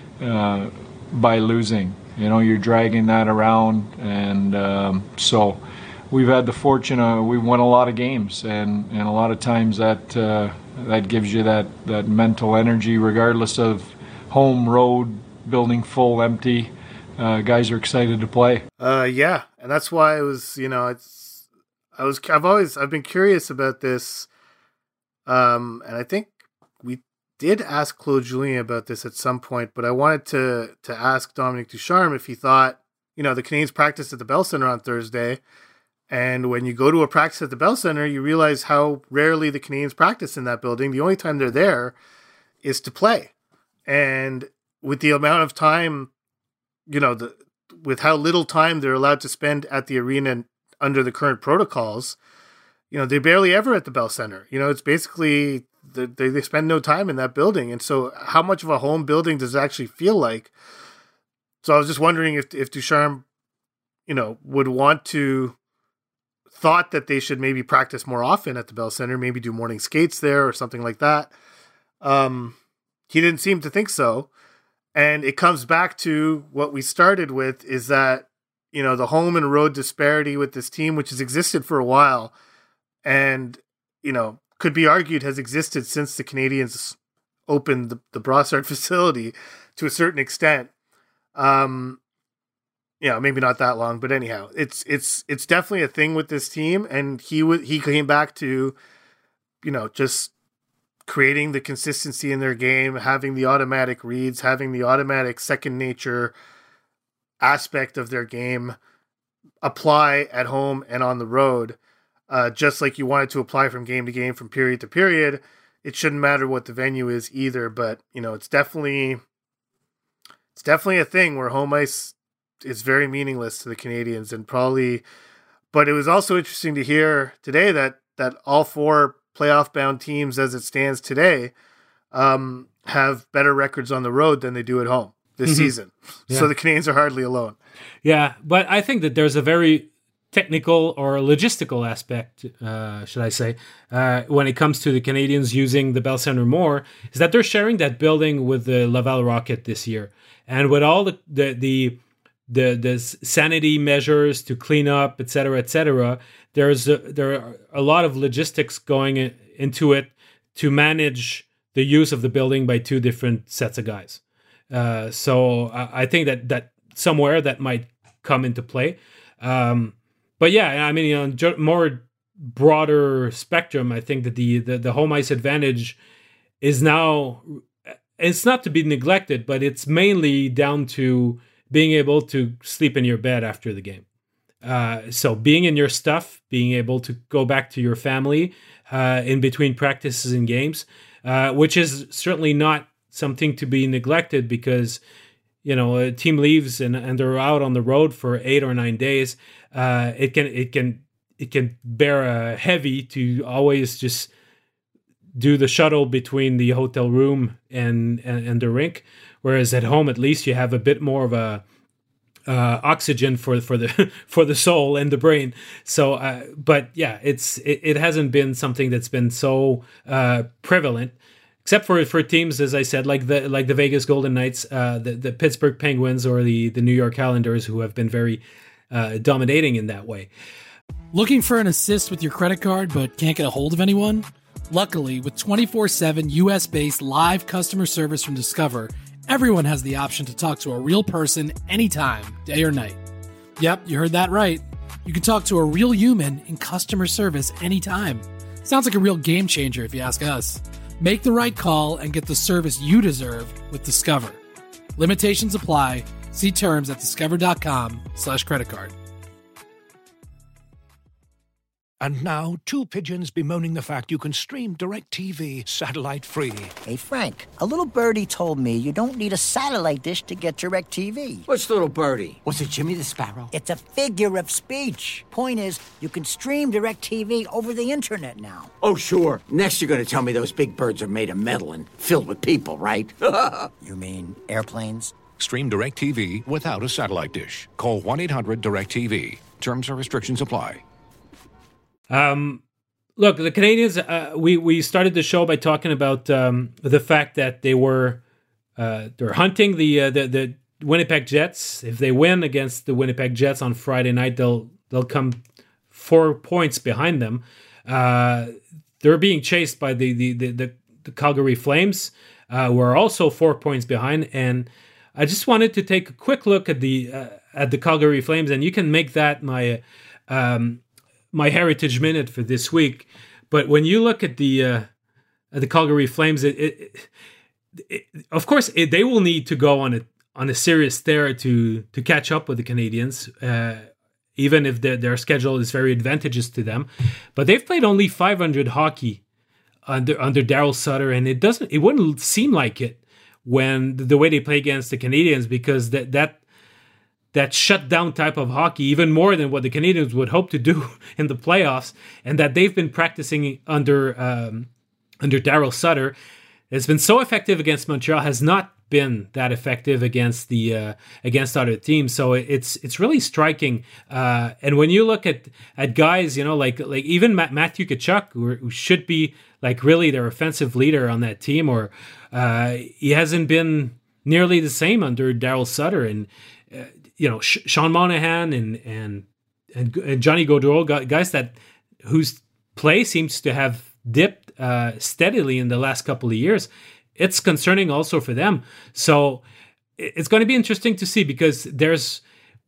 S8: by losing. You're dragging that around, and so we've had the fortune we've won a lot of games, and a lot of times that gives you that mental energy, regardless of home, road, building full, empty. Guys are excited to play.
S6: Yeah, and that's why it was. I've been curious about this, and I think we did ask Claude Julien about this at some point, but I wanted to ask Dominique Ducharme if he thought, the Canadiens practiced at the Bell Center on Thursday, and when you go to a practice at the Bell Center, you realize how rarely the Canadiens practice in that building. The only time they're there is to play, and with the amount of time, with how little time they're allowed to spend at the arena under the current protocols, they're barely ever at the Bell Center. It's basically they spend no time in that building. And so how much of a home building does it actually feel like? So I was just wondering if Ducharme, thought that they should maybe practice more often at the Bell Center, maybe do morning skates there or something like that. He didn't seem to think so. And it comes back to what we started with, is that, the home and road disparity with this team, which has existed for a while and, could be argued has existed since the Canadiens opened the Brossard facility to a certain extent. maybe not that long, but anyhow, it's definitely a thing with this team, and he came back to, just creating the consistency in their game, having the automatic reads, having the automatic second nature aspect of their game apply at home and on the road, just like you want it to apply from game to game, from period to period. It shouldn't matter what the venue is either, but it's definitely a thing where home ice is very meaningless to the Canadiens, and probably. But it was also interesting to hear today that all four playoff bound teams, as it stands today, have better records on the road than they do at home this season. Yeah. So the Canadiens are hardly alone.
S5: Yeah, but I think that there's a very technical or logistical aspect, should I say, when it comes to the Canadiens using the Bell Center more, is that they're sharing that building with the Laval Rocket this year. And with all the sanity measures to clean up, et cetera, there are a lot of logistics going into it to manage the use of the building by two different sets of guys. So I think that somewhere that might come into play. But yeah, I mean, on more broader spectrum, I think that the home ice advantage is now, it's not to be neglected, but it's mainly down to being able to sleep in your bed after the game. So being in your stuff, being able to go back to your family in between practices and games, which is certainly not something to be neglected, because a team leaves and they're out on the road for 8 or 9 days. It can bear heavy to always just do the shuttle between the hotel room and the rink, whereas at home at least you have a bit more of a oxygen for the soul and the brain. So, but yeah, it hasn't been something that's been so prevalent. Except for teams, as I said, like the Vegas Golden Knights, the Pittsburgh Penguins, or the New York Islanders, who have been very dominating in that way.
S9: Looking for an assist with your credit card but can't get a hold of anyone? Luckily, with 24/7 US-based live customer service from Discover, everyone has the option to talk to a real person anytime, day or night. Yep, you heard that right. You can talk to a real human in customer service anytime. Sounds like a real game changer if you ask us. Make the right call and get the service you deserve with Discover. Limitations apply. See terms at discover.com/creditcard.
S1: And now, two pigeons bemoaning the fact you can stream DirecTV satellite-free.
S3: Hey, Frank, a little birdie told me you don't need a satellite dish to get DirecTV.
S2: Which little birdie? Was it Jimmy the Sparrow?
S3: It's a figure of speech. Point is, you can stream DirecTV over the internet now.
S2: Oh, sure. Next you're going to tell me those big birds are made of metal and filled with people, right?
S3: You mean airplanes?
S1: Stream DirecTV without a satellite dish. Call 1-800-DirecTV. Terms and restrictions apply.
S5: Look, the Canadiens, we started the show by talking about the fact that they're hunting the Winnipeg Jets. If they win against the Winnipeg Jets on Friday night, they'll come 4 points behind them. They're being chased by the Calgary Flames, who are also 4 points behind. And I just wanted to take a quick look at the Calgary Flames, and you can make that my Heritage Minute for this week. But when you look at the Calgary Flames, of course they will need to go on a serious tear to catch up with the Canadiens, even if their schedule is very advantageous to them. But they've played only .500 hockey under Daryl Sutter, and it wouldn't seem like it when the way they play against the Canadiens, because that shutdown type of hockey, even more than what the Canadiens would hope to do in the playoffs, and that they've been practicing under Daryl Sutter, has been so effective against Montreal, has not been that effective against other teams. So it's really striking. And when you look at guys, like even Matthew Tkachuk, who should be like really their offensive leader on that team, or he hasn't been nearly the same under Daryl Sutter, and Sean Monahan and Johnny Gaudreau, guys whose play seems to have dipped steadily in the last couple of years. It's concerning also for them. So it's going to be interesting to see, because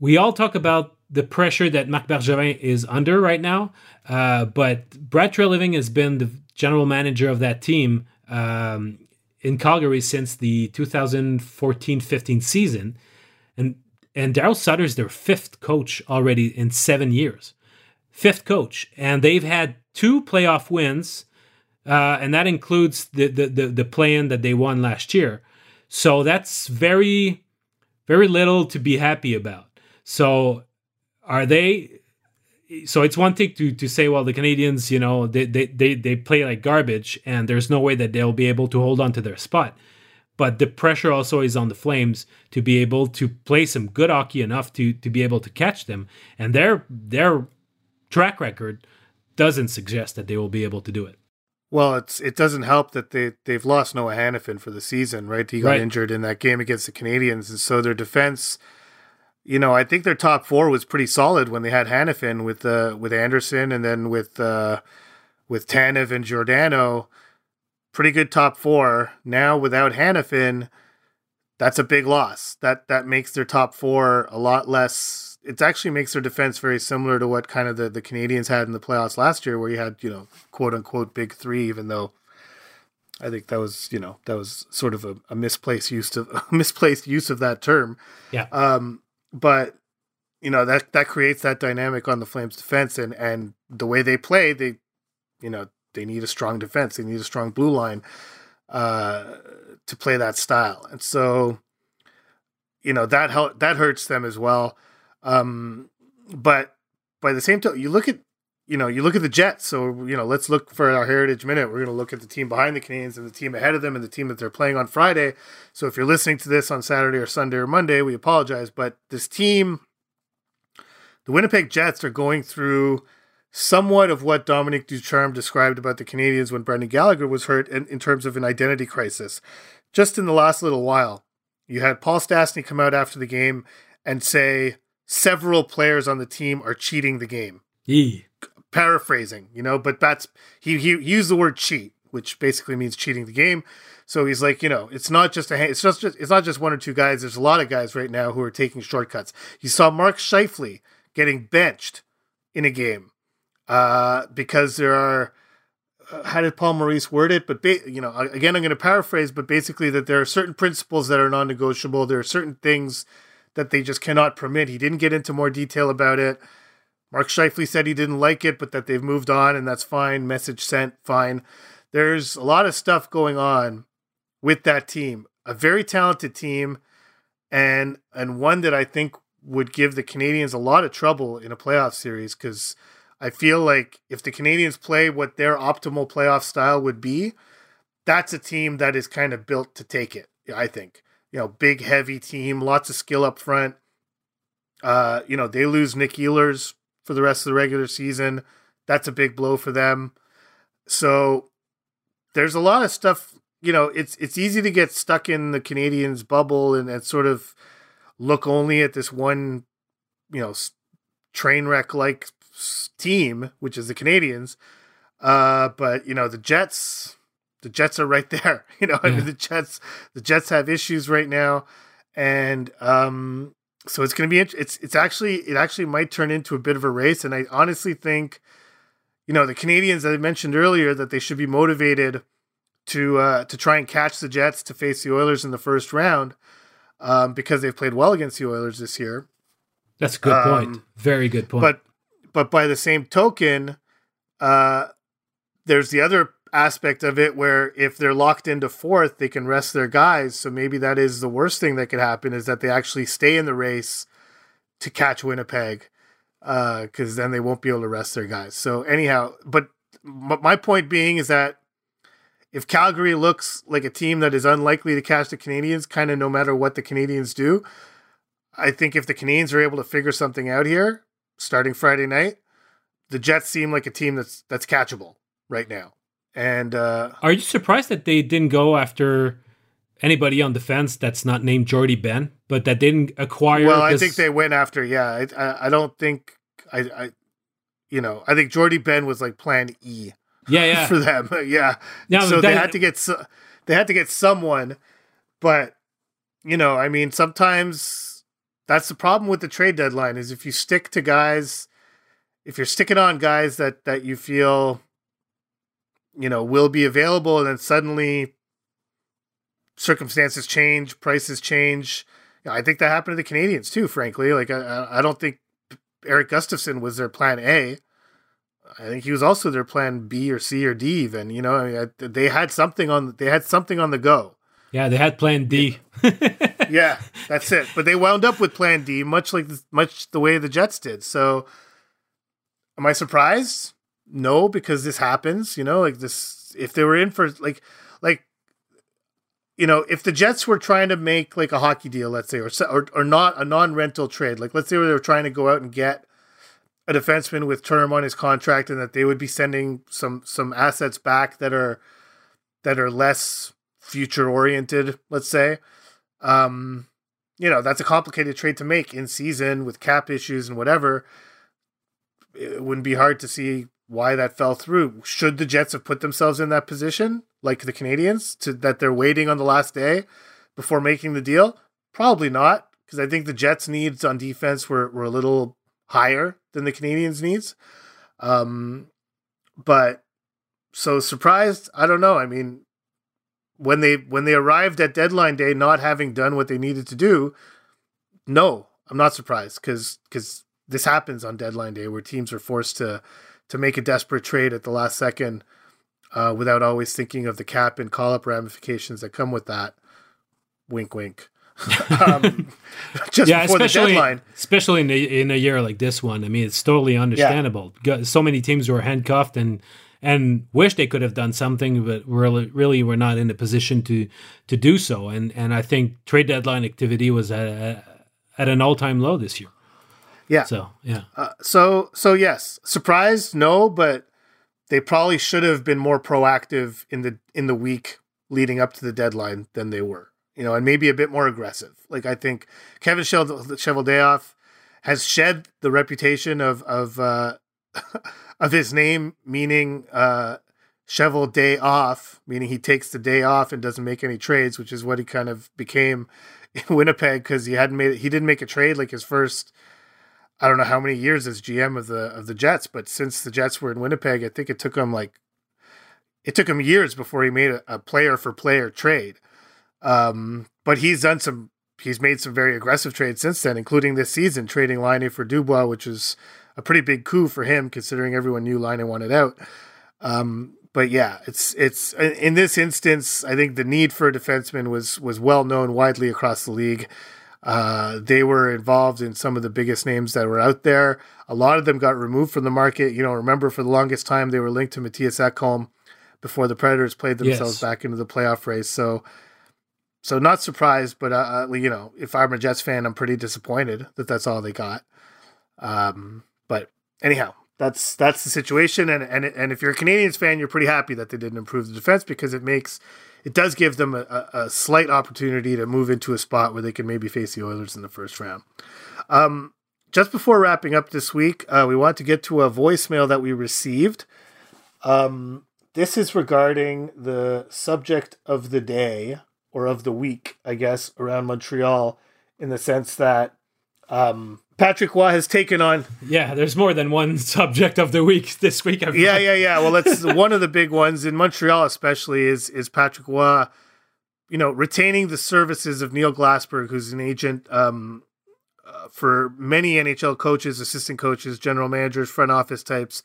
S5: we all talk about the pressure that Marc Bergevin is under right now, but Brad Treliving has been the general manager of that team in Calgary since the 2014-15 season, and Daryl Sutter's their fifth coach already in 7 years. Fifth coach, and they've had 2 playoff wins, and that includes the play-in that they won last year. So that's very, very little to be happy about. So are they? So it's one thing to say, well, the Canadians, they play like garbage, and there's no way that they'll be able to hold on to their spot. But the pressure also is on the Flames to be able to play some good hockey enough to be able to catch them, and their track record doesn't suggest that they will be able to do it.
S6: Well, it doesn't help that they've lost Noah Hannafin for the season, right? He got injured in that game against the Canadians, and so their defense, I think their top 4 was pretty solid when they had Hannafin with Anderson, and then with Tanev and Giordano. Pretty good top 4. Now without Hannafin, that's a big loss. That makes their top 4 a lot less. It actually makes their defense very similar to what kind of the Canadians had in the playoffs last year, where you had, quote unquote big 3, even though I think that was sort of a misplaced use of that term.
S5: Yeah.
S6: But that creates that dynamic on the Flames defense, and the way they play, they need a strong defense. They need a strong blue line to play that style. And so, that hurts them as well. But by the same time, you look at the Jets. So, let's look for our Heritage Minute. We're going to look at the team behind the Canadians and the team ahead of them and the team that they're playing on Friday. So if you're listening to this on Saturday or Sunday or Monday, we apologize. But this team, the Winnipeg Jets, are going through somewhat of what Dominic Ducharme described about the Canadians when Brendan Gallagher was hurt in terms of an identity crisis. Just in the last little while, you had Paul Stastny come out after the game and say several players on the team are cheating the game. Paraphrasing, but that's he used the word cheat, which basically means cheating the game. So he's like, it's not just 1 or 2 guys. There's a lot of guys right now who are taking shortcuts. You saw Mark Scheifele getting benched in a game because there are. How did Paul Maurice word it? But again, I'm going to paraphrase, but basically that there are certain principles that are non-negotiable. There are certain things that they just cannot permit. He didn't get into more detail about it. Mark Scheifele said he didn't like it, but that they've moved on, and that's fine. Message sent, fine. There's a lot of stuff going on with that team. A very talented team, and one that I think would give the Canadians a lot of trouble in a playoff series, because I feel like if the Canadians play what their optimal playoff style would be, that's a team that is kind of built to take it, I think. Big, heavy team, lots of skill up front. They lose Nick Ehlers for the rest of the regular season. That's a big blow for them. So there's a lot of stuff, it's easy to get stuck in the Canadians bubble and sort of look only at this one, train wreck like team, which is the Canadians. But the Jets are right there. I mean, the Jets have issues right now, and so it's going to be it actually might turn into a bit of a race. And I honestly think, the Canadians, that I mentioned earlier, that they should be motivated to try and catch the Jets to face the Oilers in the first round, because they've played well against the Oilers this year.
S5: That's a good point. Very good point.
S6: But by the same token, there's the other aspect of it where if they're locked into fourth, they can rest their guys. So maybe that is the worst thing that could happen, is that they actually stay in the race to catch Winnipeg, because then they won't be able to rest their guys. So anyhow, but my point being is that if Calgary looks like a team that is unlikely to catch the Canadians, kind of no matter what the Canadians do, I think if the Canadians are able to figure something out here starting Friday night, the Jets seem like a team that's catchable right now. And
S5: are you surprised that they didn't go after anybody on defense that's not named Jordy Ben, but that didn't acquire?
S6: Well, I think they went after. Yeah, I don't think I think Jordy Ben was like Plan E.
S5: Yeah,
S6: for them. Yeah. So they had to get someone, but I mean, sometimes that's the problem with the trade deadline is if you stick to guys, if you're sticking on guys that you feel, will be available, and then suddenly circumstances change, prices change. I think that happened to the Canadians too, frankly. Like, I don't think Eric Gustafsson was their plan A. I think he was also their plan B or C or D even, they had something on the go.
S5: Yeah, they had plan D.
S6: Yeah, that's it. But they wound up with plan D, much the way the Jets did. So am I surprised? No, because this happens, like this, if they were in for if the Jets were trying to make like a hockey deal, let's say, or not a non-rental trade, like let's say they were trying to go out and get a defenseman with term on his contract, and that they would be sending some assets back that are less future oriented, let's say. That's a complicated trade to make in season with cap issues and whatever. It wouldn't be hard to see why that fell through. Should the Jets have put themselves in that position, like the Canadians, that they're waiting on the last day before making the deal? Probably not, because I think the Jets' needs on defense were a little higher than the Canadians' needs. But so surprised, I don't know. I mean, when they arrived at deadline day not having done what they needed to do, no, I'm not surprised, because this happens on deadline day where teams are forced to make a desperate trade at the last second without always thinking of the cap and call-up ramifications that come with that. Wink, wink. Just before the deadline.
S5: Especially in a year like this one. I mean, it's totally understandable. Yeah. So many teams were handcuffed and wish they could have done something, but really were not in a position to do so. And I think trade deadline activity was at an all-time low this year.
S6: Yeah.
S5: So, yeah.
S6: So yes, surprised? No, but they probably should have been more proactive in the week leading up to the deadline than they were, and maybe a bit more aggressive. Like, I think Kevin Cheveldayoff has shed the reputation of his name, meaning Chevel Day Off, meaning he takes the day off and doesn't make any trades, which is what he kind of became in Winnipeg, because he didn't make a trade like his first, I don't know how many years as GM of the Jets, but since the Jets were in Winnipeg, I think it took him years before he made a player for player trade. But he's made some very aggressive trades since then, including this season, trading Laine for Dubois, which was a pretty big coup for him, considering everyone knew Laine wanted out. But yeah, it's in this instance, I think the need for a defenseman was well known widely across the league. They were involved in some of the biggest names that were out there. A lot of them got removed from the market. Remember, for the longest time, they were linked to Matthias Ekholm before the Predators played themselves back into the playoff race. So not surprised, but if I'm a Jets fan, I'm pretty disappointed that that's all they got. But anyhow, that's the situation. And if you're a Canadians fan, you're pretty happy that they didn't improve the defense, because it does give them a slight opportunity to move into a spot where they can maybe face the Oilers in the first round. Just before wrapping up this week, we want to get to a voicemail that we received. This is regarding the subject of the day, or of the week, I guess, around Montreal, in the sense that Patrick Roy has taken on...
S5: Yeah, there's more than one subject of the week this week.
S6: Yeah. Well, that's one of the big ones in Montreal, especially, is Patrick Roy, retaining the services of Neil Glassberg, who's an agent for many NHL coaches, assistant coaches, general managers, front office types.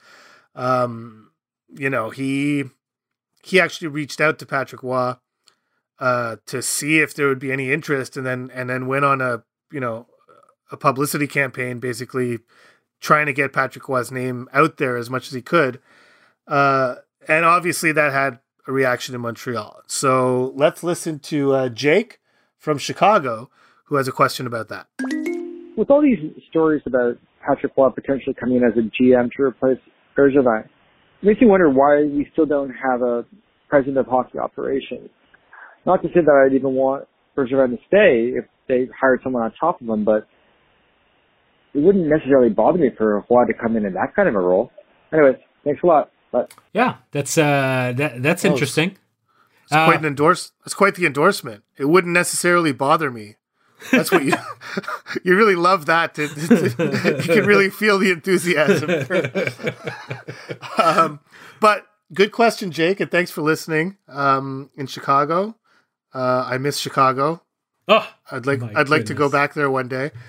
S6: He actually reached out to Patrick Roy to see if there would be any interest, and then went on a publicity campaign, basically trying to get Patrick Roy's name out there as much as he could. And obviously that had a reaction in Montreal. So let's listen to Jake from Chicago, who has a question about that.
S10: With all these stories about Patrick Roy potentially coming in as a GM to replace Bergevin, it makes me wonder why we still don't have a president of hockey operations. Not to say that I'd even want Bergevin to stay if they hired someone on top of him, but it wouldn't necessarily bother me for Roy to come in that kind of a role. Anyways, thanks a lot. Bye.
S5: Yeah, that's interesting.
S6: It's quite the endorsement. It wouldn't necessarily bother me That's what you really love that. You can really feel the enthusiasm. But good question, Jake, and thanks for listening. In Chicago, I miss Chicago.
S5: Oh,
S6: I'd like to go back there one day.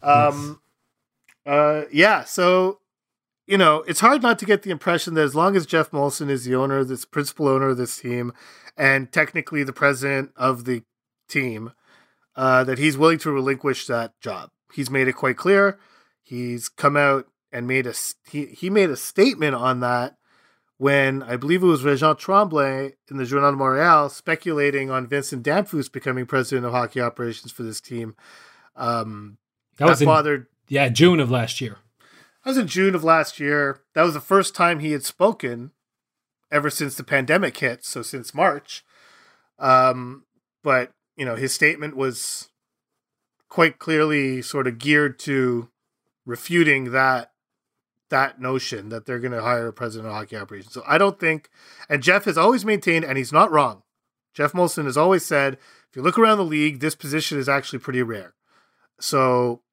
S6: Yeah. So, it's hard not to get the impression that as long as Jeff Molson is the owner, this principal owner of this team, and technically the president of the team, that he's willing to relinquish that job. He's made it quite clear. He's come out and made he made a statement on that when I believe it was Régent Tremblay in the Journal de Montréal speculating on Vincent Damphousse becoming president of hockey operations for this team.
S5: June of last year.
S6: That was in June of last year. That was the first time he had spoken ever since the pandemic hit, so since March. But, his statement was quite clearly sort of geared to refuting that notion that they're going to hire a president of hockey operations. So I don't think, and Jeff has always maintained, and he's not wrong, Jeff Molson has always said, if you look around the league, this position is actually pretty rare. So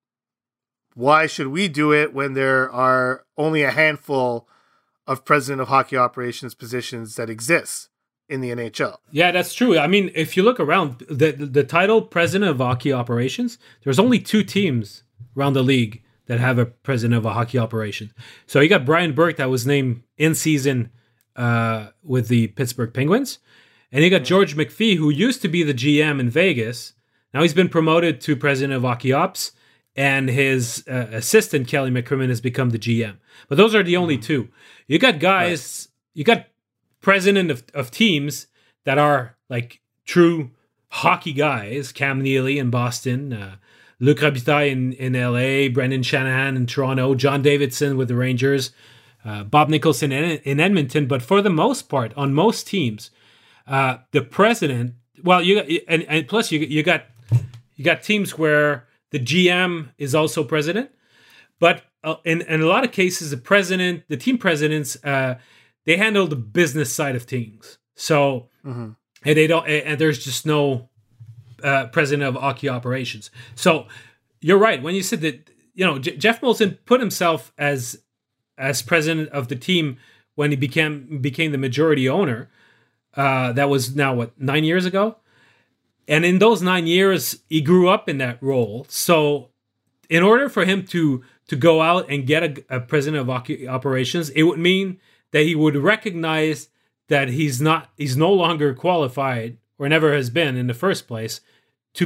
S6: why should we do it when there are only a handful of president of hockey operations positions that exist in the NHL?
S5: Yeah, that's true. I mean, if you look around, the title president of hockey operations, there's only 2 teams around the league that have a president of a hockey operation. So you got Brian Burke that was named in season with the Pittsburgh Penguins. And you got George McPhee, who used to be the GM in Vegas. Now he's been promoted to president of hockey ops, and his assistant, Kelly McCrimmon, has become the GM. But those are the only 2. You got guys, you got president of teams that are like true hockey guys, Cam Neely in Boston, Luc Robitaille in LA, Brendan Shanahan in Toronto, John Davidson with the Rangers, Bob Nicholson in Edmonton. But for the most part, on most teams, the president, well, plus you got teams where the GM is also president, but in a lot of cases, the team presidents, they handle the business side of things. So, and they don't, and there's just no president of hockey operations. So you're right when you said that. Jeff Molson put himself as president of the team when he became the majority owner. That was now 9 years ago. And in those 9 years, he grew up in that role. So in order for him to go out and get a president of hockey operations, it would mean that he would recognize that he's no longer qualified, or never has been in the first place, to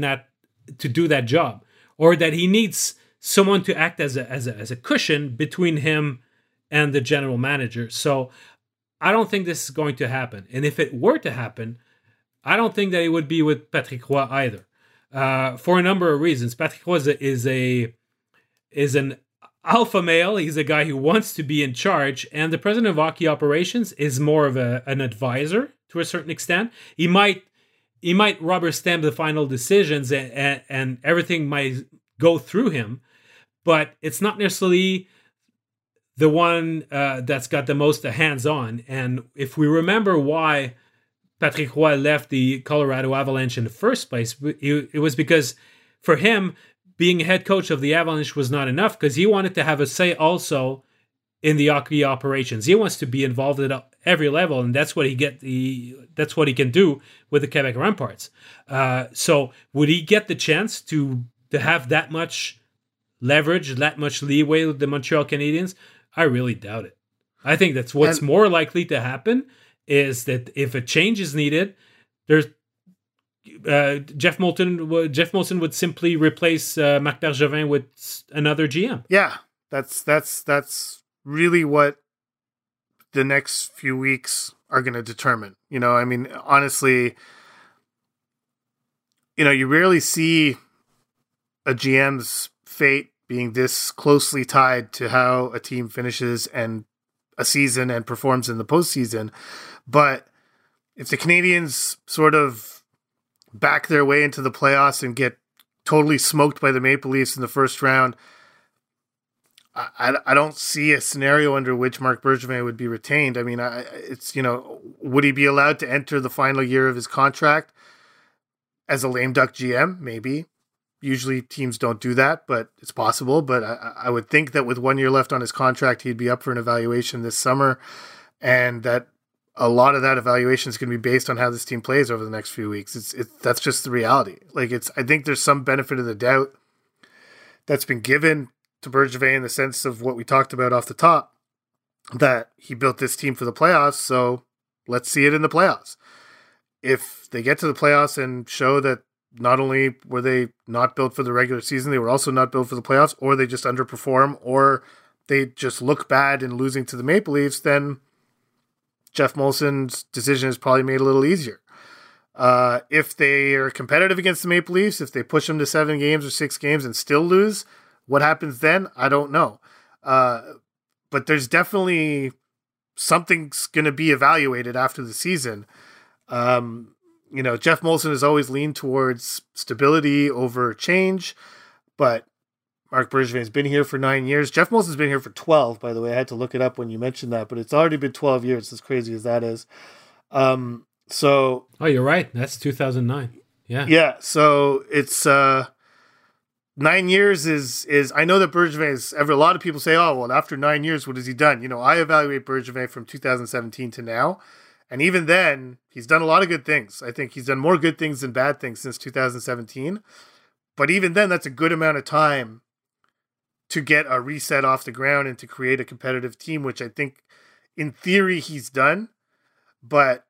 S5: do that job. Or that he needs someone to act as a cushion between him and the general manager. So I don't think this is going to happen. And if it were to happen, I don't think that it would be with Patrick Roy either, for a number of reasons. Patrick Roy is an alpha male. He's a guy who wants to be in charge, and the president of hockey operations is more of an advisor to a certain extent. He might rubber stamp the final decisions, and everything might go through him, but it's not necessarily the one that's got the most hands-on. And if we remember why Patrick Roy left the Colorado Avalanche in the first place, it was because for him, being head coach of the Avalanche was not enough, because he wanted to have a say also in the hockey operations. He wants to be involved at every level, and that's what that's what he can do with the Quebec Remparts. So would he get the chance to have that much leverage, that much leeway with the Montreal Canadiens? I really doubt it. I think that's what's more likely to happen, is that if a change is needed, there's Jeff Molson would simply replace Marc Bergevin with another GM.
S6: Yeah, that's really what the next few weeks are going to determine. I mean, honestly, you rarely see a GM's fate being this closely tied to how a team finishes and a season and performs in the postseason. But if the Canadiens sort of back their way into the playoffs and get totally smoked by the Maple Leafs in the first round, I don't see a scenario under which Marc Bergevin would be retained. I mean, would he be allowed to enter the final year of his contract as a lame duck GM? Maybe. Usually teams don't do that, but it's possible. But I would think that with 1 year left on his contract, he'd be up for an evaluation this summer, and that a lot of that evaluation is going to be based on how this team plays over the next few weeks. That's just the reality. Like I think there's some benefit of the doubt that's been given to Bergevin in the sense of what we talked about off the top, that he built this team for the playoffs. So let's see it in the playoffs. If they get to the playoffs and show that not only were they not built for the regular season, they were also not built for the playoffs, or they just underperform, or they just look bad in losing to the Maple Leafs, then Jeff Molson's decision is probably made a little easier. If they are competitive against the Maple Leafs, if they push them to 7 games or 6 games and still lose, what happens then? I don't know. But there's definitely something's going to be evaluated after the season. Jeff Molson has always leaned towards stability over change, but Marc Bergevin has been here for 9 years. Jeff Molson's been here for 12, by the way. I had to look it up when you mentioned that, but it's already been 12 years, as crazy as that is. Oh,
S5: you're right. That's 2009. Yeah.
S6: Yeah. So it's 9 years is I know that Bergevin is a lot of people say, oh, well, after 9 years, what has he done? I evaluate Bergevin from 2017 to now. And even then, he's done a lot of good things. I think he's done more good things than bad things since 2017. But even then, that's a good amount of time to get a reset off the ground and to create a competitive team, which I think in theory he's done. But,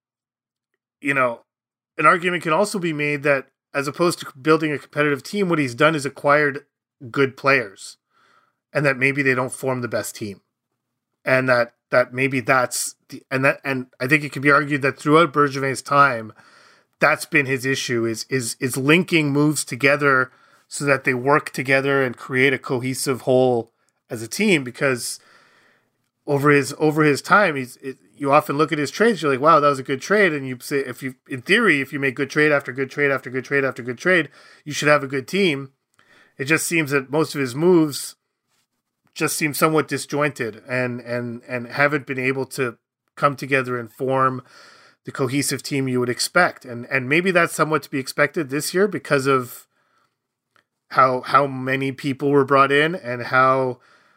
S6: an argument can also be made that as opposed to building a competitive team, what he's done is acquired good players, and that maybe they don't form the best team. And that maybe that's and I think it can be argued that throughout Bergevin's time, that's been his issue is linking moves together so that they work together and create a cohesive whole as a team. Because over his time, you often look at his trades, you're like, wow, that was a good trade, and you say if you make good trade after good trade after good trade after good trade, you should have a good team. It just seems that most of his moves just seem somewhat disjointed and haven't been able to come together and form the cohesive team you would expect. And maybe that's somewhat to be expected this year because of how many people were brought in and how,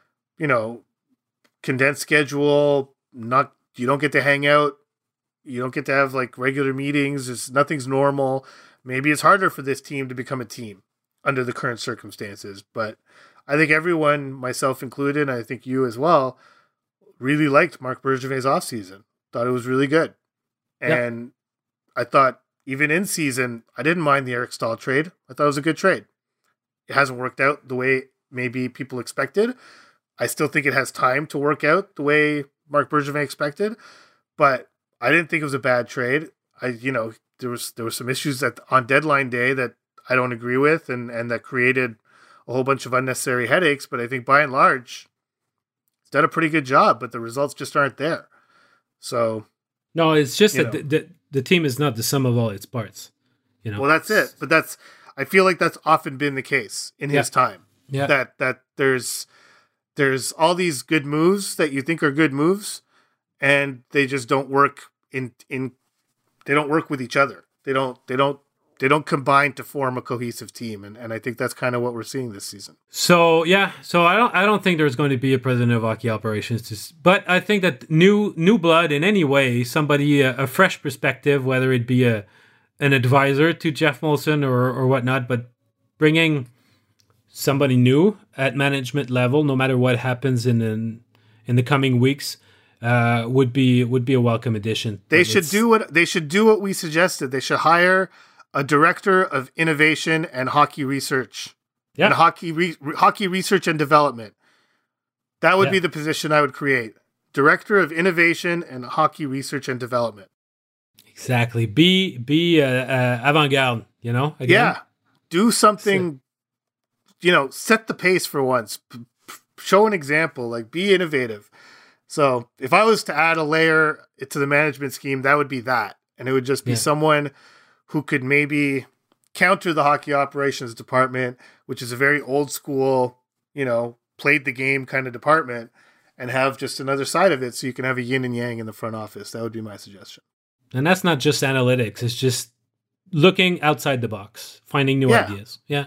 S6: condensed schedule, you don't get to hang out. You don't get to have like regular meetings. Nothing's normal. Maybe it's harder for this team to become a team under the current circumstances, but I think everyone, myself included, and I think you as well, really liked Marc Bergevin's offseason. Thought it was really good. And I thought even in season, I didn't mind the Eric Staal trade. I thought it was a good trade. It hasn't worked out the way maybe people expected. I still think it has time to work out the way Marc Bergevin expected, but I didn't think it was a bad trade. There were some issues on deadline day that I don't agree with and that created a whole bunch of unnecessary headaches, but I think by and large, it's done a pretty good job, but the results just aren't there. So,
S5: no, it's just that the team is not the sum of all its parts.
S6: Well, that's it. But I feel like that's often been the case in his time.
S5: Yeah.
S6: That there's all these good moves that you think are good moves, and they just don't work they don't work with each other. They don't combine to form a cohesive team, and I think that's kind of what we're seeing this season.
S5: So I don't think there's going to be a president of hockey operations, but I think that new blood in any way, somebody a fresh perspective, whether it be an advisor to Jeff Molson or whatnot, but bringing somebody new at management level, no matter what happens in the coming weeks, would be a welcome addition.
S6: They should do what we suggested. They should hire a director of innovation and hockey research, and hockey research and development. That would be the position I would create: director of innovation and hockey research and development.
S5: Exactly. Be avant-garde. Again.
S6: Yeah. Do something. Set the pace for once. Show an example. Like, be innovative. So, if I was to add a layer to the management scheme, that would be that, and it would just be someone who could maybe counter the hockey operations department, which is a very old school, played the game kind of department, and have just another side of it so you can have a yin and yang in the front office. That would be my suggestion.
S5: And that's not just analytics. It's just looking outside the box, finding new ideas. Yeah.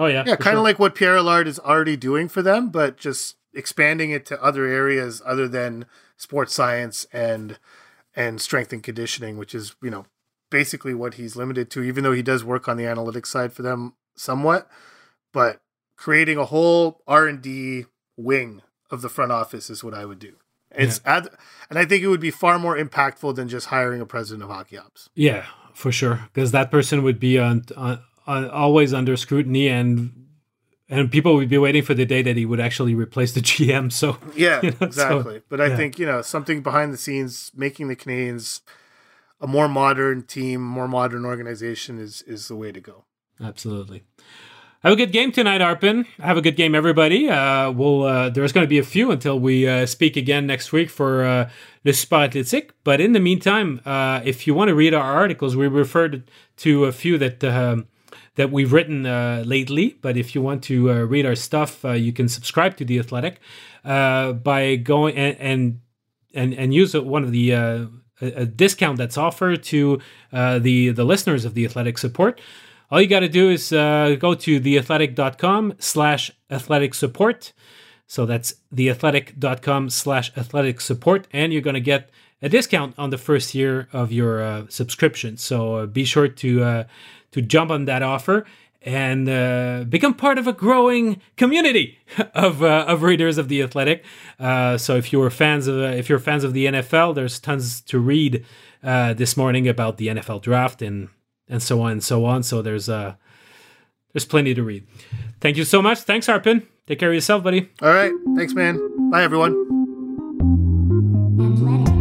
S5: Oh, yeah.
S6: Yeah, kind of like what Pierre Allard is already doing for them, but just expanding it to other areas other than sports science and strength and conditioning, which is, basically what he's limited to, even though he does work on the analytics side for them somewhat. But creating a whole R&D wing of the front office is what I would do. And I think it would be far more impactful than just hiring a president of hockey ops.
S5: Yeah, for sure, because that person would be on always under scrutiny, and people would be waiting for the day that he would actually replace the GM. So
S6: yeah, exactly. So, but I think something behind the scenes, making the Canadiens a more modern team, more modern organization is the way to go.
S5: Absolutely. Have a good game tonight, Arpin. Have a good game, everybody. There's going to be a few until we speak again next week for Le Super Athlétique. But in the meantime, if you want to read our articles, we referred to a few that we've written lately. But if you want to read our stuff, you can subscribe to The Athletic by going and use one of the a discount that's offered to the listeners of The Athletic support. All you got to do is go to theathletic.com/athletic support. So that's theathletic.com/athletic support, and you're going to get a discount on the first year of your subscription. So be sure to jump on that offer and become part of a growing community of readers of The Athletic. So if you're fans of the NFL, there's tons to read this morning about the NFL draft and so on and so on. So there's plenty to read. Thank you so much. Thanks, Arpin. Take care of yourself, buddy.
S6: All right. Thanks, man. Bye, everyone.
S11: Athletic.